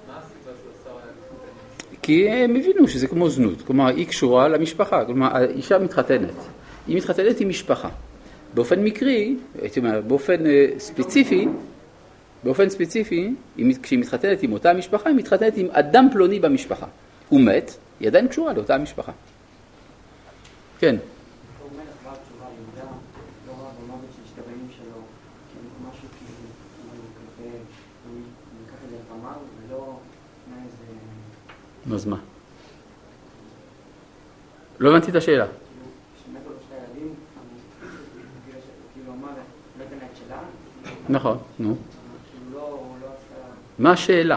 A: כי הם הבינו שזה כמו זנות. כלומר, היא קשורה למשפחה. כלומר, האישה מתחתנת. היא מתחתנת עם משפחה. באופן מקרי, הייתי אומר, באופן ספציפי, באופן ספציפי, כשהיא מתחתנת עם אותה משפחה, היא מתחתנת עם אדם פלוני במשפחה. הוא מת, היא עדיין קשורה לאותה משפחה. כן. אז מה? לא הבנתי את השאלה. נכון, נו. מה השאלה?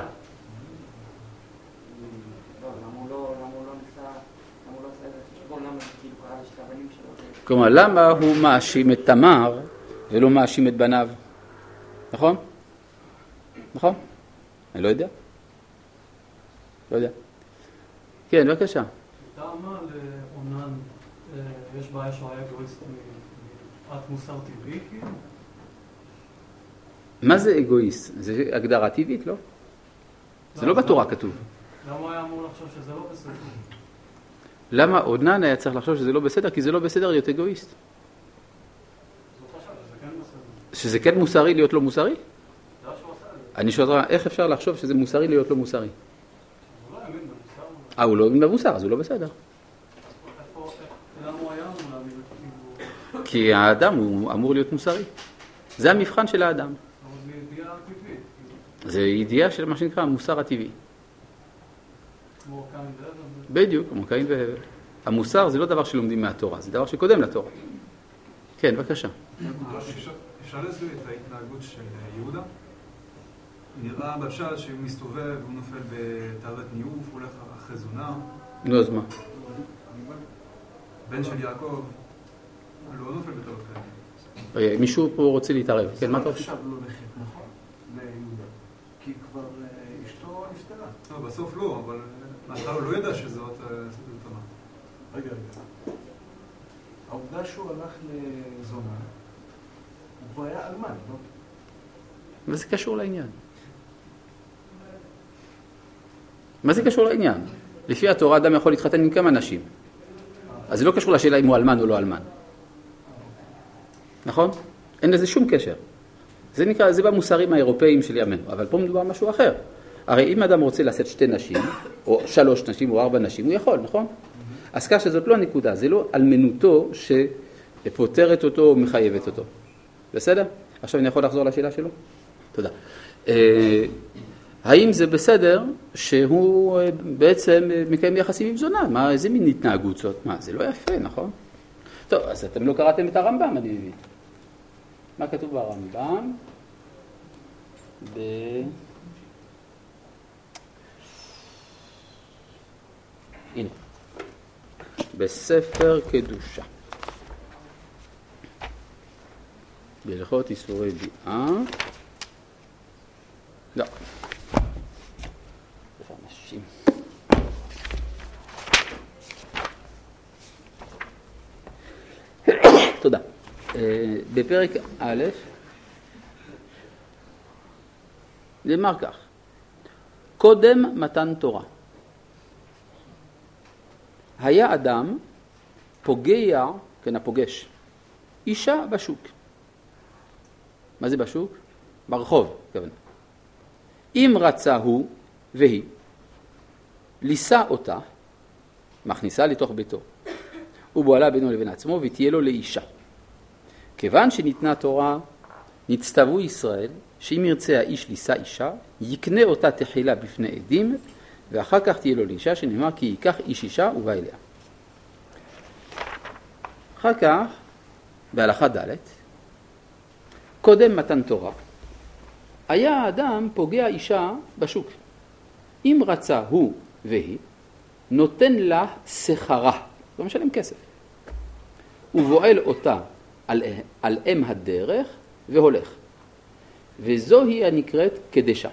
A: כלומר, למה הוא מאשים את תמר ולא מאשים את בניו? נכון? נכון? אני לא יודע. לא יודע. כן, בבקשה.
G: למה לאונן יש בעיה שהוא היה אגואיסט מעט מוסר טבעי?
A: מה זה אגואיסט? זה הגדרה טבעית, לא? זה לא בתורה כתוב.
G: למה הוא היה אמור לחשוב שזה לא בסדר?
A: למה אונן היה צריך לחשוב שזה לא בסדר? כי זה לא בסדר להיות אגואיסט. שזה כן מוסרי להיות לא מוסרי? אני שואל אותך, איך אפשר לחשוב שזה מוסרי להיות לא מוסרי? אה, הוא לא מבין במוסר, אז הוא לא בסדר.
G: למה הוא היה אמור להבין את זה?
A: כי האדם הוא אמור להיות מוסרי. זה המבחן של האדם.
G: אבל זה ידיעה טבעית.
A: זה ידיעה של מה שנקרא המוסר הטבעי.
G: כמו קין והבל.
A: בדיוק, כמו קין והבל. המוסר זה לא דבר שלומדים מהתורה, זה דבר שקודם לתורה. כן, בבקשה.
H: אפשר להסביר את ההתנהגות של יהודה? נראה בפשט שהוא מסתובב, הוא נופל בתאוות ניאוף, הוא הולך אחרי זונה.
A: נו, אז מה?
H: בן של יעקב, לא נופל בתאוות כאלה.
A: מישהו פה רוצה להתערב. כן, מה אתה רוצה?
B: עכשיו לא נכת, נכון? ליהודה. כי כבר אשתו נפטרה.
H: לא, בסוף לא, אבל הוא לא ידע שזאת תמר.
B: רגע, רגע. העובדה שהוא הלך לזונה, הוא כבר היה אלמן, לא?
A: וזה קשור לעניין. מה זה קשור לעניין? לפי התורה אדם יכול להתחתן עם כמה נשים. אז זה לא קשור לשאלה אם הוא אלמן או לא אלמן. נכון? אין לזה שום קשר. זה נקרא, זה במוסרים האירופאים של ימינו, אבל פה מדובר משהו אחר. הרי אם אדם רוצה לשאת שתי נשים, או שלוש נשים או ארבע נשים, הוא יכול, נכון? אז כך שזאת לא הנקודה, זה לא אלמנותו שפותרת אותו או מחייבת אותו. בסדר? עכשיו אני יכול לחזור לשאלה שלו? תודה. האם זה בסדר שהוא בעצם מקיים יחסים עם זונה? מה, איזה מין התנהגות זאת? מה, זה לא יפה, נכון? טוב, אז אתם לא קראתם את הרמב"ם, אני מבין. מה כתוב ברמב"ם? ב... הנה. בספר קדושה. בהלכות איסורי ביאה. לא. איפה אנשים? תודה. בפרק א' נאמר כך: קודם מתן תורה היה אדם פוגע, כן, הפוגש, אישה בשוק. מה זה בשוק? ברחוב, כוונה. אם רצה הוא והיא לישא אותה, מכניסה לתוך ביתו, ובועלה בינו לבין עצמו, ותהיה לו לאישה. כיוון שניתנה תורה, נצטוו ישראל, שאם ירצה האיש לישא אישה, יקנה אותה תחילה בפני עדים, ואחר כך תהיה לו לאישה, שנאמר כי ייקח איש אישה ובא אליה. אחר כך, בהלכה ד', קודם מתן תורה, היה האדם פוגע אישה בשוק. אם רצה הוא והיא, נותן לה שכרה, לא משלם כסף. ובועל אותה על, על אם הדרך והולך. וזוהי הנקראת קדשה.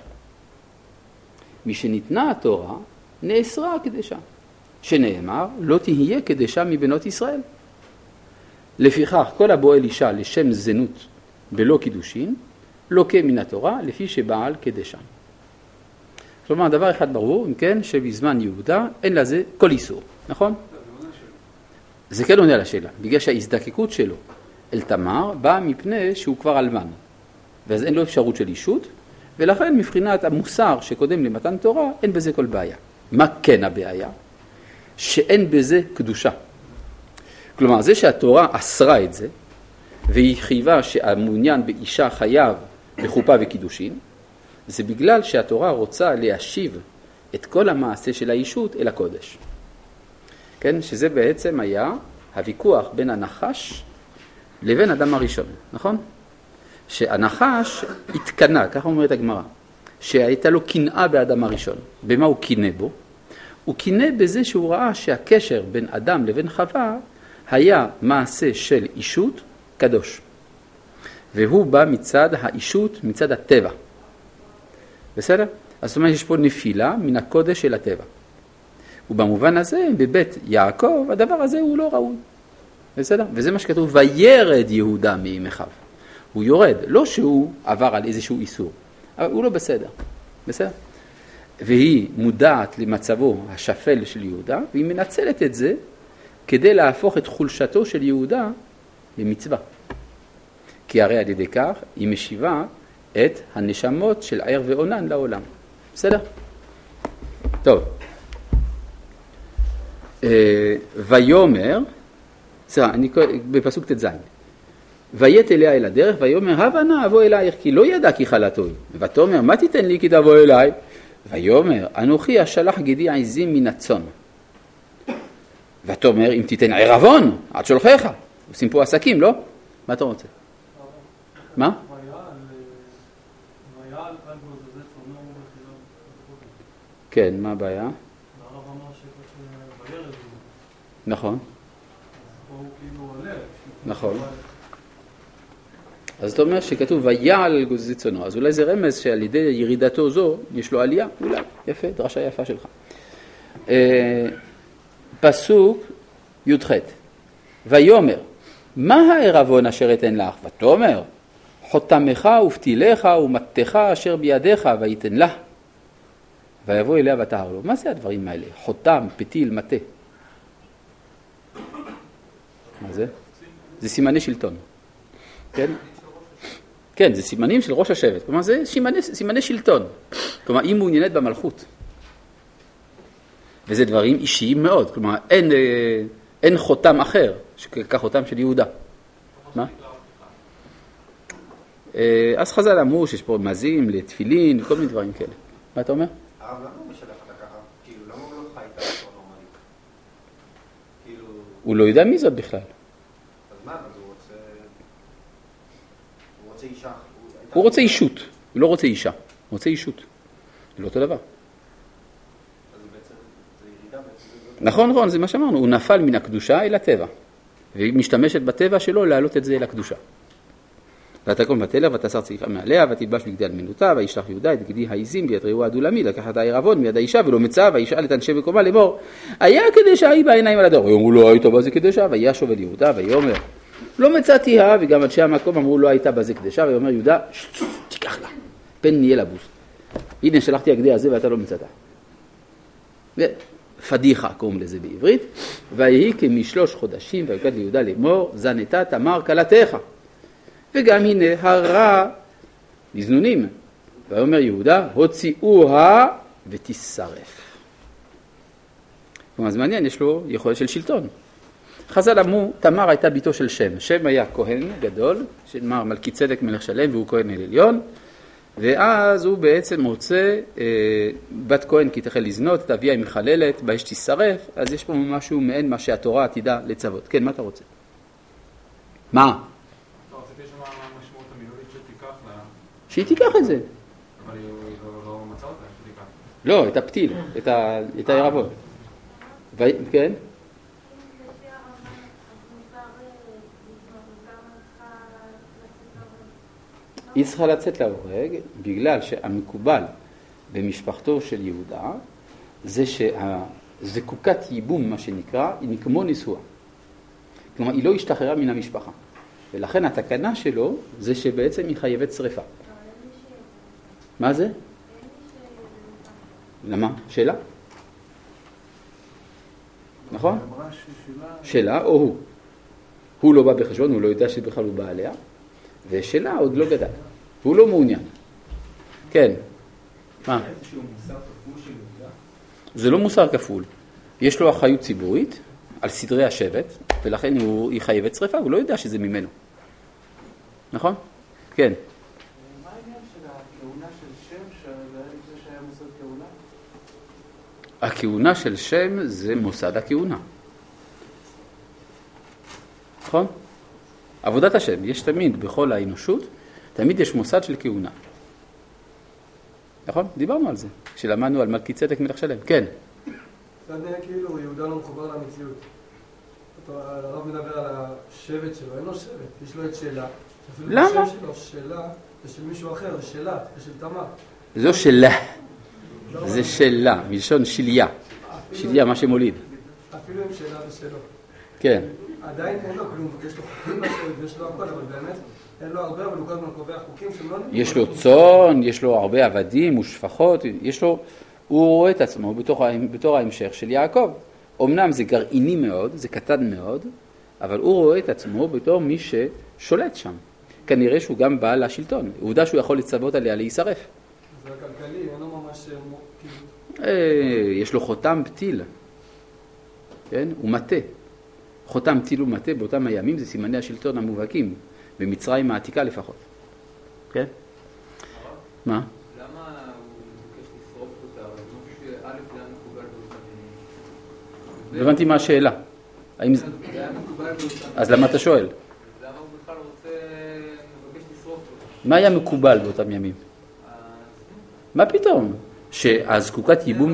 A: משניתנה התורה, נאסרה הקדשה, שנאמר, לא תהיה קדשה מבנות ישראל. לפיכך, כל הבועל אישה לשם זנות בלא קידושין, לוקה מן התורה, לפי שבעל קדשה. כלומר, דבר אחד ברור, אם כן, שבזמן יהודה אין לזה כל איסור, נכון? זה כן עונה על השאלה, בגלל שההזדקקות שלו אל תמר באה מפני שהוא כבר אלמן, ואז אין לו אפשרות של אישות, ולכן מבחינת המוסר שקודם למתן תורה, אין בזה כל בעיה. מה כן הבעיה? שאין בזה קדושה. כלומר, זה שהתורה אסרה את זה, והיא חייבה שהמעוניין באישה חייב בחופה וקידושין, זה בגלל שהתורה רוצה להשיב את כל המעשה של האישות אל הקודש. כן? שזה בעצם היה הוויכוח בין הנחש לבין אדם הראשון, נכון? שהנחש התקנה, ככה אומרת הגמרא, שהייתה לו קנאה באדם הראשון. במה הוא קינא בו? הוא קינא בזה שהוא ראה שהקשר בין אדם לבין חווה היה מעשה של אישות קדוש. והוא בא מצד האישות, מצד הטבע. בסדר? אז זאת אומרת, יש פה נפילה מן הקודש של הטבע. ובמובן הזה, בבית יעקב, הדבר הזה הוא לא ראוי. בסדר? וזה מה שכתוב, וירד יהודה מימיכיו. הוא יורד, לא שהוא עבר על איזשהו איסור, אבל הוא לא בסדר. בסדר? והיא מודעת למצבו השפל של יהודה, והיא מנצלת את זה כדי להפוך את חולשתו של יהודה למצווה. כי הרי על ידי כך היא משיבה את הנשמות של ער ועונן לעולם. בסדר? טוב. ויומר, סליחה, אני בפסוק ת' ז', ויית אליה אל הדרך, ויומר, הבה נא אבוא אלייך, כי לא ידע כי חלתו היא. ותאמר, מה תיתן לי כי תבוא אליי? ויומר, אנוכי אשלח גידי עזים מן הצאן. ותאמר, אם תיתן ערבון, עד שולחיך. עושים פה עסקים, לא? מה אתה רוצה? מה? כן, מה הבעיה? נכון. נכון. אז אתה אומר שכתוב ויעל על גוזזי צאנו, אז אולי זה רמז שעל ידי ירידתו זו יש לו עלייה, אולי, יפה, דרשה יפה שלך. פסוק י"ח. ויאמר, מה הערבון אשר אתן לך? ותאמר, חותמך ופתילך ומתך אשר בידיך ויתן לה. ויבוא אליה ותהר לו. מה זה הדברים האלה? חותם, פתיל, מטה. מה זה? זה סימני שלטון. כן? כן, זה סימנים של ראש השבט. כלומר, זה סימני, סימני שלטון. כלומר, היא מעוניינת במלכות. וזה דברים אישיים מאוד. כלומר, אין, אין חותם אחר, כחותם של יהודה. מה? אז חז"ל אמרו שיש פה מזים לתפילין וכל מיני דברים כאלה. מה אתה אומר?
E: הרב, למה הוא משלח אותה ככה? כאילו, למה הוא לא חי את האפור נורמלית? כאילו...
A: הוא לא יודע מי זאת בכלל.
E: אז מה? אז הוא רוצה... הוא רוצה אישה...
A: הוא רוצה אישות. הוא לא רוצה אישה. הוא רוצה אישות. זה לא אותו דבר.
E: אז בעצם... זה ירידה בעצם...
A: נכון, נכון, זה מה שאמרנו. הוא נפל מן הקדושה אל הטבע. והיא משתמשת בטבע שלו להעלות את זה אל הקדושה. ותקום ותלך ותסר צעיפה מעליה ותלבש בגדי אלמנותה וישלח יהודה את גדי העיזים ביד רעוע הדולמי לקח את העירבון מיד האישה ולא מצא וישאל את אנשי מקומה לאמור היה קדשה היא בעיניים על הדור. אמרו לא הייתה בזה קדשה וישוב אל יהודה ויאמר לא מצאתיה וגם אנשי המקום אמרו לא הייתה בזה קדשה ויאמר יהודה תיקח לה פן נהיה לבוס. הנה שלחתי הגדי הזה ואתה לא מצאת. פדיחה קוראים לזה בעברית. ויהי כמשלוש חודשים ויקד ליהודה לאמור זנתה תמר כלתך. וגם הנה הרע לזנונים. ואומר יהודה, הוציאוה ותשרף. כלומר, זה מעניין, יש לו יכולת של שלטון. חז"ל אמרו, תמר הייתה ביתו של שם. שם היה כהן גדול, שמר מלכי צדק מלך שלם, והוא כהן אל עליון. ואז הוא בעצם רוצה, אה, בת כהן כי תחל לזנות, תביאה היא מחללת, באש תשרף. אז יש פה משהו מעין מה שהתורה עתידה לצוות. כן, מה אתה רוצה? מה? שהיא תיקח את זה.
F: אבל היא לא מצאה אותה, שתיקח.
A: לא, את הפתיל, את העירבון. כן? היא צריכה לצאת להורג, בגלל שהמקובל במשפחתו של יהודה, זה שהזקוקת ייבום, מה שנקרא, היא כמו נישואה. כלומר, היא לא השתחררה מן המשפחה. ולכן התקנה שלו זה שבעצם היא חייבת שריפה. מה זה? למה? שאלה? נכון? שאלה או הוא. הוא לא בא בחשבון, הוא לא יודע שבכלל הוא בא עליה, ושאלה עוד לא גדל. הוא לא מעוניין. כן. מה? זה לא מוסר כפול. יש לו אחריות ציבורית על סדרי השבט, ולכן הוא, היא חייבת שריפה, הוא לא יודע שזה ממנו. נכון? כן.
B: מה העניין של הכהונה של שם, שזה שהיה מוסד כהונה?
A: הכהונה של שם זה מוסד הכהונה. נכון? עבודת השם, יש תמיד בכל האנושות, תמיד יש מוסד של כהונה. נכון? דיברנו על זה, כשלמדנו על מלכי צדק מלך שלם. כן.
I: זה נהיה כאילו יהודה לא מחובר למציאות. הרב מדבר על השבט שלו, אין לו שבט, יש לו את שאלה.
A: למה?
I: השם שלו, שאלה, זה של מישהו אחר, זה שאלה, זה של תמר.
A: זו שאלה. זה שאלה, מלשון שליה. שליה, מה שמוליד.
I: אפילו עם שאלה זה שלו.
A: כן.
I: עדיין אין לו כלום, יש לו חוקים בשבט ויש לו הכל, אבל באמת אין לו הרבה, אבל הוא כל הזמן קובע חוקים שהם לא נמצאים.
A: יש לו צאן, יש לו הרבה עבדים ושפחות, יש לו, הוא רואה את עצמו בתור, בתור ההמשך של יעקב. אמנם זה גרעיני מאוד, זה קטן מאוד, אבל הוא רואה את עצמו בתור מי ששולט שם. כנראה שהוא גם בעל השלטון. הוא יודע שהוא יכול לצוות עליה להישרף.
I: זה הכלכלי, אין לו ממש...
A: יש לו חותם פתיל. כן? הוא מטה. חותם פתיל ומטה באותם הימים זה סימני השלטון המובהקים. במצרים העתיקה לפחות. כן? מה?
J: למה הוא מבקש לשרוף אותה? אבל זה משהו שא' זה היה מקובל באותם...
A: הבנתי מה השאלה. האם זה... אז למה אתה שואל?
J: למה הוא בכלל רוצה מבקש לשרוף אותה?
A: מה היה מקובל באותם ימים? מה פתאום? שהזקוקת ייבום...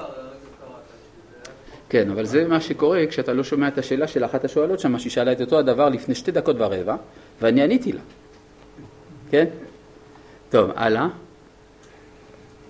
A: כן, אבל זה מה שקורה כשאתה לא שומע את השאלה של אחת השואלות שם, שהיא שאלה את אותו הדבר לפני שתי דקות ורבע, ואני עניתי לה. כן? טוב, הלאה.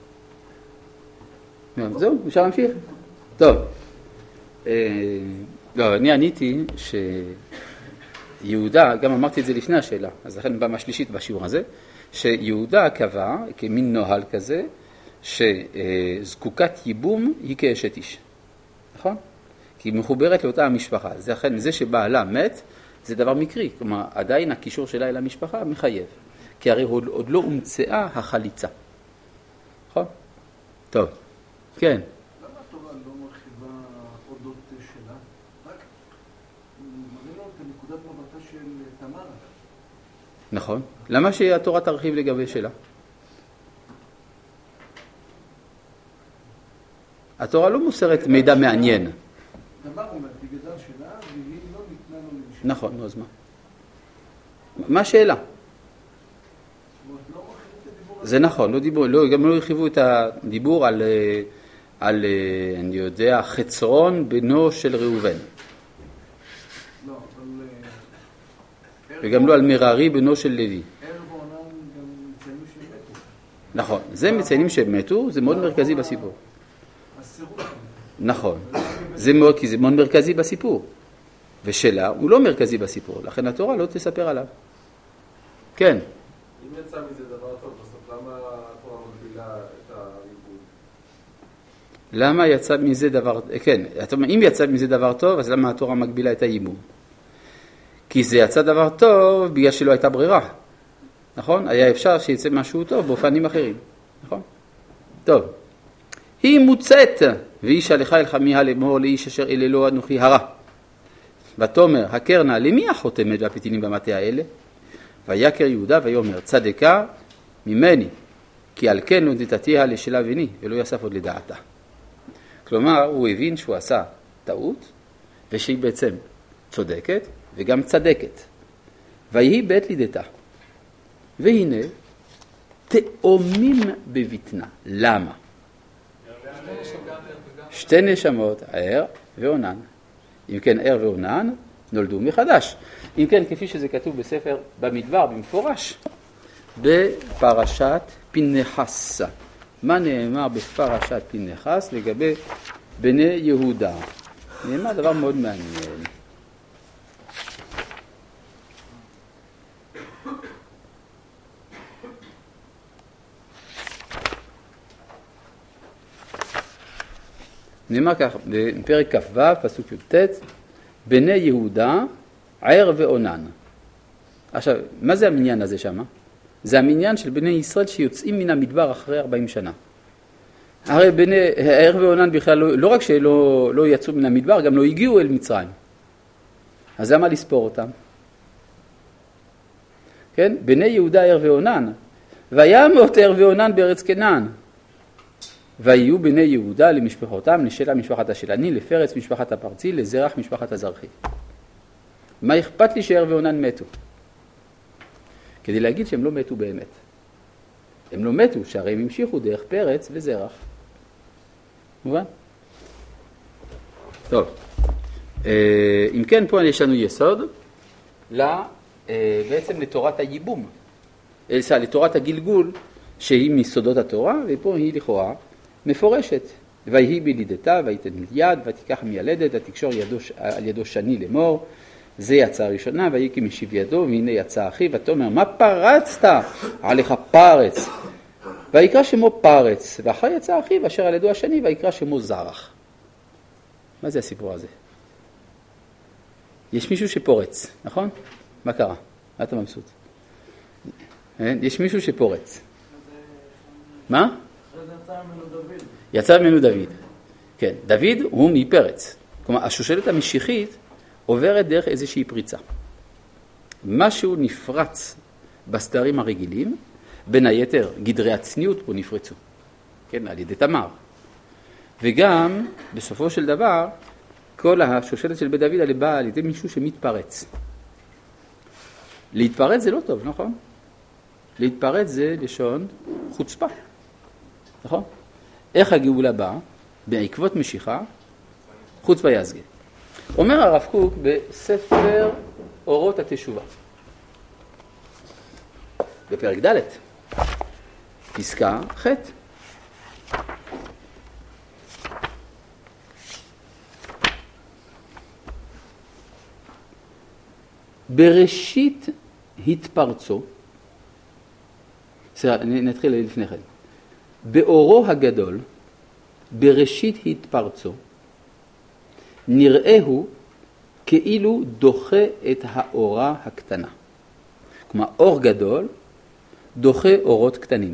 A: זהו, אפשר להמשיך. טוב. לא, אני עניתי שיהודה, גם אמרתי את זה לפני השאלה, אז לכן פעם השלישית בשיעור הזה, שיהודה קבע כמין נוהל כזה, שזקוקת ייבום היא כאשת איש. נכון? כי היא מחוברת לאותה המשפחה. זה לכן, זה שבעלה מת, זה דבר מקרי. כלומר, עדיין הקישור שלה אל המשפחה מחייב. כי הרי עוד, עוד לא הומצאה החליצה. נכון? טוב. כן.
B: למה התורה לא מרחיבה אודות שלה? רק מראה לו את נקודת מבטה של תמר.
A: נכון. למה שהתורה תרחיב לגבי שלה? התורה לא מוסרת מידע מעניין.
B: תמר אומרת, היא גדל שלה, והיא לא ניתנה לו למשל.
A: נכון, נו, אז מה? מה השאלה? זה נכון, לא דיבור, לא, גם לא הרחיבו את הדיבור על, על, אני יודע, חצרון בנו של ראובן.
B: לא, אבל...
A: וגם לא על מררי בנו של לוי.
B: ערב ועונן גם מציינים שהם מתו.
A: נכון, זה מציינים שהם מתו, זה מאוד מרכזי בסיפור.
B: הסירות.
A: נכון, זה מאוד, כי זה מאוד מרכזי בסיפור. ושלה הוא לא מרכזי בסיפור, לכן התורה לא תספר עליו. כן.
K: אם יצא מזה דבר טוב, בסוף למה התורה מגבילה את העיבוד?
A: למה יצא מזה דבר, כן, אם יצא מזה דבר טוב, אז למה התורה מגבילה את הייבום? כי זה יצא דבר טוב בגלל שלא הייתה ברירה. נכון? היה אפשר שיצא משהו טוב באופנים אחרים. נכון? טוב. היא מוצאת, והיא שלחה אל חמיה לאמור לאיש אשר אללו אנוכי הרע. ותאמר, הקרנה, למי החותמת והפתילים במטה האלה? ויקר יהודה ויאמר, צדקה ממני, כי על כן לא נתתיה לשלה בני, ולא יסף עוד לדעתה. כלומר, הוא הבין שהוא עשה טעות, ושהיא בעצם צודקת, וגם צדקת. ויהי בית לידתה. והנה, תאומים בבטנה. למה? שתי נשמות, ער ועונן. אם כן, ער ועונן נולדו מחדש. אם כן, כפי שזה כתוב בספר במדבר, במפורש, בפרשת פנחס. מה נאמר בפרשת פנחס לגבי בני יהודה? נאמר דבר מאוד מעניין. נאמר כך, בפרק כ"ו, פסוק י"ט, בני יהודה, ער ועונן. עכשיו, מה זה המניין הזה שמה? זה המניין של בני ישראל שיוצאים מן המדבר אחרי ארבעים שנה. הרי בני, ער ועונן בכלל לא, לא רק שלא לא יצאו מן המדבר, גם לא הגיעו אל מצרים. אז למה לספור אותם? כן? בני יהודה, ער ועונן. וימות ער ועונן בארץ כנען. ויהיו בני יהודה למשפחותם, לשלה משפחת השלני, לפרץ משפחת הפרצי, לזרח משפחת הזרחי. מה אכפת לי שער ועונן מתו? כדי להגיד שהם לא מתו באמת. הם לא מתו, שהרי הם המשיכו דרך פרץ וזרח. מובן? טוב. אם כן, פה יש לנו יסוד, בעצם לתורת הייבום. לתורת הגלגול, שהיא מסודות התורה, ופה היא לכאורה מפורשת. ויהי בלידתה, ויתן יד, ותיקח מילדת, ותקשור ידו, על ידו שני לאמור. זה יצא הראשונה, ויהי כי משיב ידו, והנה יצא אחי, ותאמר, מה פרצת עליך פרץ? ויקרא שמו פרץ, ואחרי יצא אחי, ואשר על ידו השני, ויקרא שמו זרח. מה זה הסיפור הזה? יש מישהו שפורץ, נכון? מה קרה? מה אתה מבסוט? יש מישהו שפורץ. מה? יצא ממנו דוד. כן, דוד הוא מפרץ. כלומר, השושלת המשיחית עוברת דרך איזושהי פריצה. משהו נפרץ בסדרים הרגילים, בין היתר גדרי הצניעות פה נפרצו. כן, על ידי תמר. וגם, בסופו של דבר, כל השושלת של בית דוד באה על ידי מישהו שמתפרץ. להתפרץ זה לא טוב, נכון? להתפרץ זה לשון חוצפה. נכון? איך הגאולה באה? בעקבות משיכה, חוץ ויסגה. אומר הרב קוק בספר אורות התשובה. בפרק ד' פסקה ח'. בראשית התפרצו, סליחה, נתחיל לפני כן, באורו הגדול, בראשית התפרצו, נראהו כאילו דוחה את האורה הקטנה. כלומר, אור גדול דוחה אורות קטנים.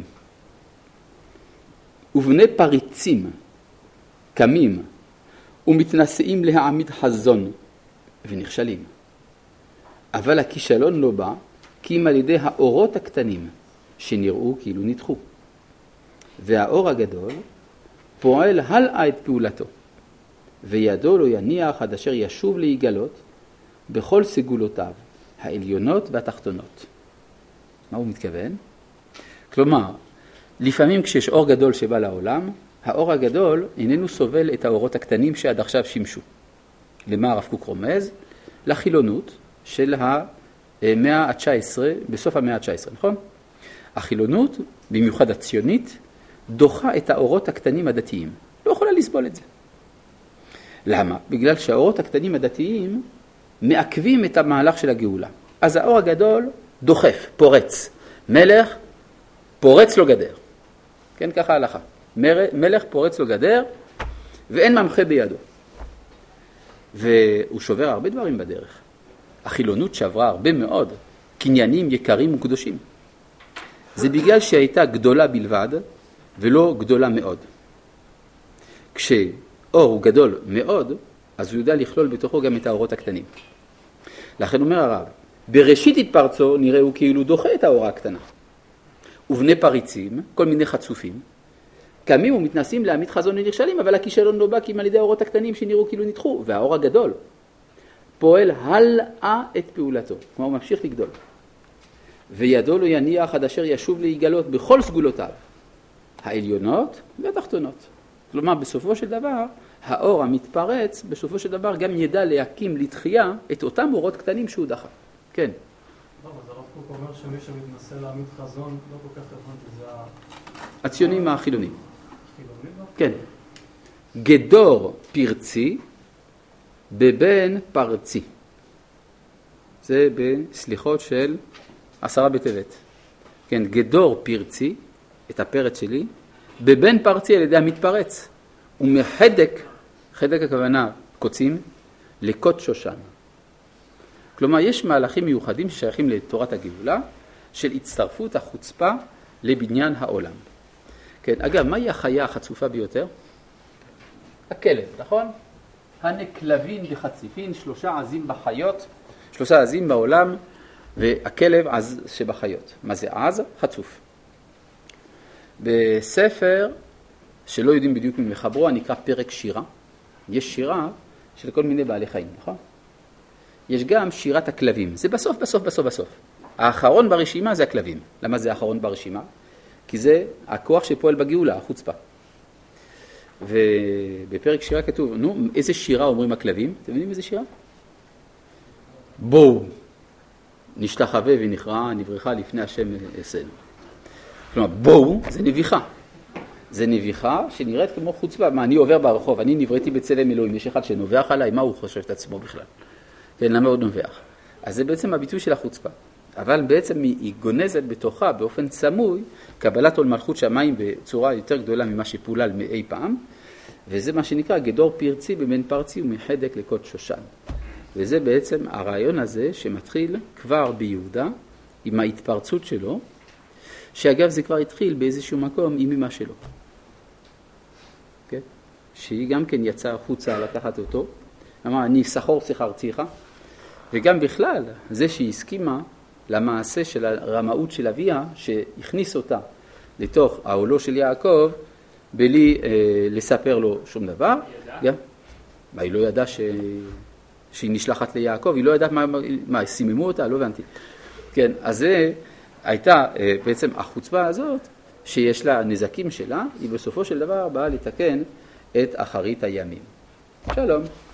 A: ובני פריצים קמים ומתנשאים להעמיד חזון ונכשלים. אבל הכישלון לא בא כי אם על ידי האורות הקטנים שנראו כאילו נדחו. והאור הגדול פועל הלאה את פעולתו, וידו לא יניח עד אשר ישוב להיגלות בכל סגולותיו, העליונות והתחתונות. מה הוא מתכוון? כלומר, לפעמים כשיש אור גדול שבא לעולם, האור הגדול איננו סובל את האורות הקטנים שעד עכשיו שימשו. למה הרב קוק רומז? לחילונות של המאה ה-תשע עשרה, בסוף המאה ה-תשע עשרה, נכון? החילונות, במיוחד הציונית, דוחה את האורות הקטנים הדתיים. לא יכולה לסבול את זה. למה? בגלל שהאורות הקטנים הדתיים מעכבים את המהלך של הגאולה. אז האור הגדול דוחף, פורץ. מלך פורץ לו גדר. כן, ככה הלכה. מלך פורץ לו גדר ואין ממחה בידו. והוא שובר הרבה דברים בדרך. החילונות שברה הרבה מאוד קניינים יקרים וקדושים. זה בגלל שהייתה גדולה בלבד ולא גדולה מאוד. כשאור הוא גדול מאוד, אז הוא יודע לכלול בתוכו גם את האורות הקטנים. לכן אומר הרב, בראשית התפרצו נראהו כאילו דוחה את האורה הקטנה. ובני פריצים, כל מיני חצופים, קמים ומתנסים להעמיד חזון ונכשלים, אבל הכישלון לא בא כי אם על ידי האורות הקטנים שנראו כאילו נדחו, והאור הגדול פועל הלאה את פעולתו, כלומר הוא ממשיך לגדול. וידו לא יניח עד אשר ישוב להיגלות בכל סגולותיו, העליונות והתחתונות. כלומר, בסופו של דבר, האור המתפרץ, בסופו של דבר גם ידע להקים לתחייה את אותם אורות קטנים שהוא דחה. כן.
G: לא, אז הרב קוק אומר שמי שמתנסה להעמיד חזון, לא כל כך הבנתי, זה ה...
A: הציונים החילונים.
G: חילונים?
A: כן. גדור פרצי בבן פרצי. זה בסליחות של עשרה בטבת. כן, גדור פרצי, את הפרץ שלי, בבן פרצי על ידי המתפרץ. ומחדק, חדק הכוונה קוצים, לקוט שושן. כלומר, יש מהלכים מיוחדים ששייכים לתורת הגאולה, של הצטרפות החוצפה לבניין העולם. כן, אגב, מהי החיה החצופה ביותר? הכלב, נכון? הנקלבין וחציפין, שלושה עזים בחיות, שלושה עזים בעולם, והכלב עז שבחיות. מה זה עז? חצוף. בספר שלא יודעים בדיוק ממחברו, נקרא פרק שירה. יש שירה של כל מיני בעלי חיים, נכון? יש גם שירת הכלבים. זה בסוף, בסוף, בסוף, בסוף. האחרון ברשימה זה הכלבים. למה זה האחרון ברשימה? כי זה הכוח שפועל בגאולה, החוצפה. ובפרק שירה כתוב, נו, איזה שירה אומרים הכלבים? אתם יודעים איזה שירה? בואו, נשתחווה ונכרע, נברכה לפני השם אעשינו. כלומר, בואו, זה נביחה. זה נביחה שנראית כמו חוצפה. מה, אני עובר ברחוב, אני נבראתי בצלם אלוהים, יש אחד שנובח עליי, מה הוא חושב את עצמו בכלל? כן, למה הוא נובח? אז זה בעצם הביטוי של החוצפה. אבל בעצם היא גונזת בתוכה באופן צמוי, קבלת עול מלכות שמיים בצורה יותר גדולה ממה שפולל מאי פעם, וזה מה שנקרא גדור פרצי בבן פרצי ומחדק לקוט שושן. וזה בעצם הרעיון הזה שמתחיל כבר ביהודה עם ההתפרצות שלו, שאגב זה כבר התחיל באיזשהו מקום עם אמא שלו. כן? שהיא גם כן יצאה החוצה לקחת אותו, אמרה אני סחור סחרתיך, וגם בכלל זה שהיא הסכימה למעשה של הרמאות של אביה, שהכניס אותה לתוך העולו של יעקב, בלי אה, לספר לו שום דבר. גם, מה, היא לא ידעה ש... שהיא נשלחת ליעקב, היא לא ידעת מה, מה, סיממו אותה, לא הבנתי. כן, אז זה הייתה אה, בעצם החוצפה הזאת, שיש לה נזקים שלה, היא בסופו של דבר באה לתקן את אחרית הימים. שלום.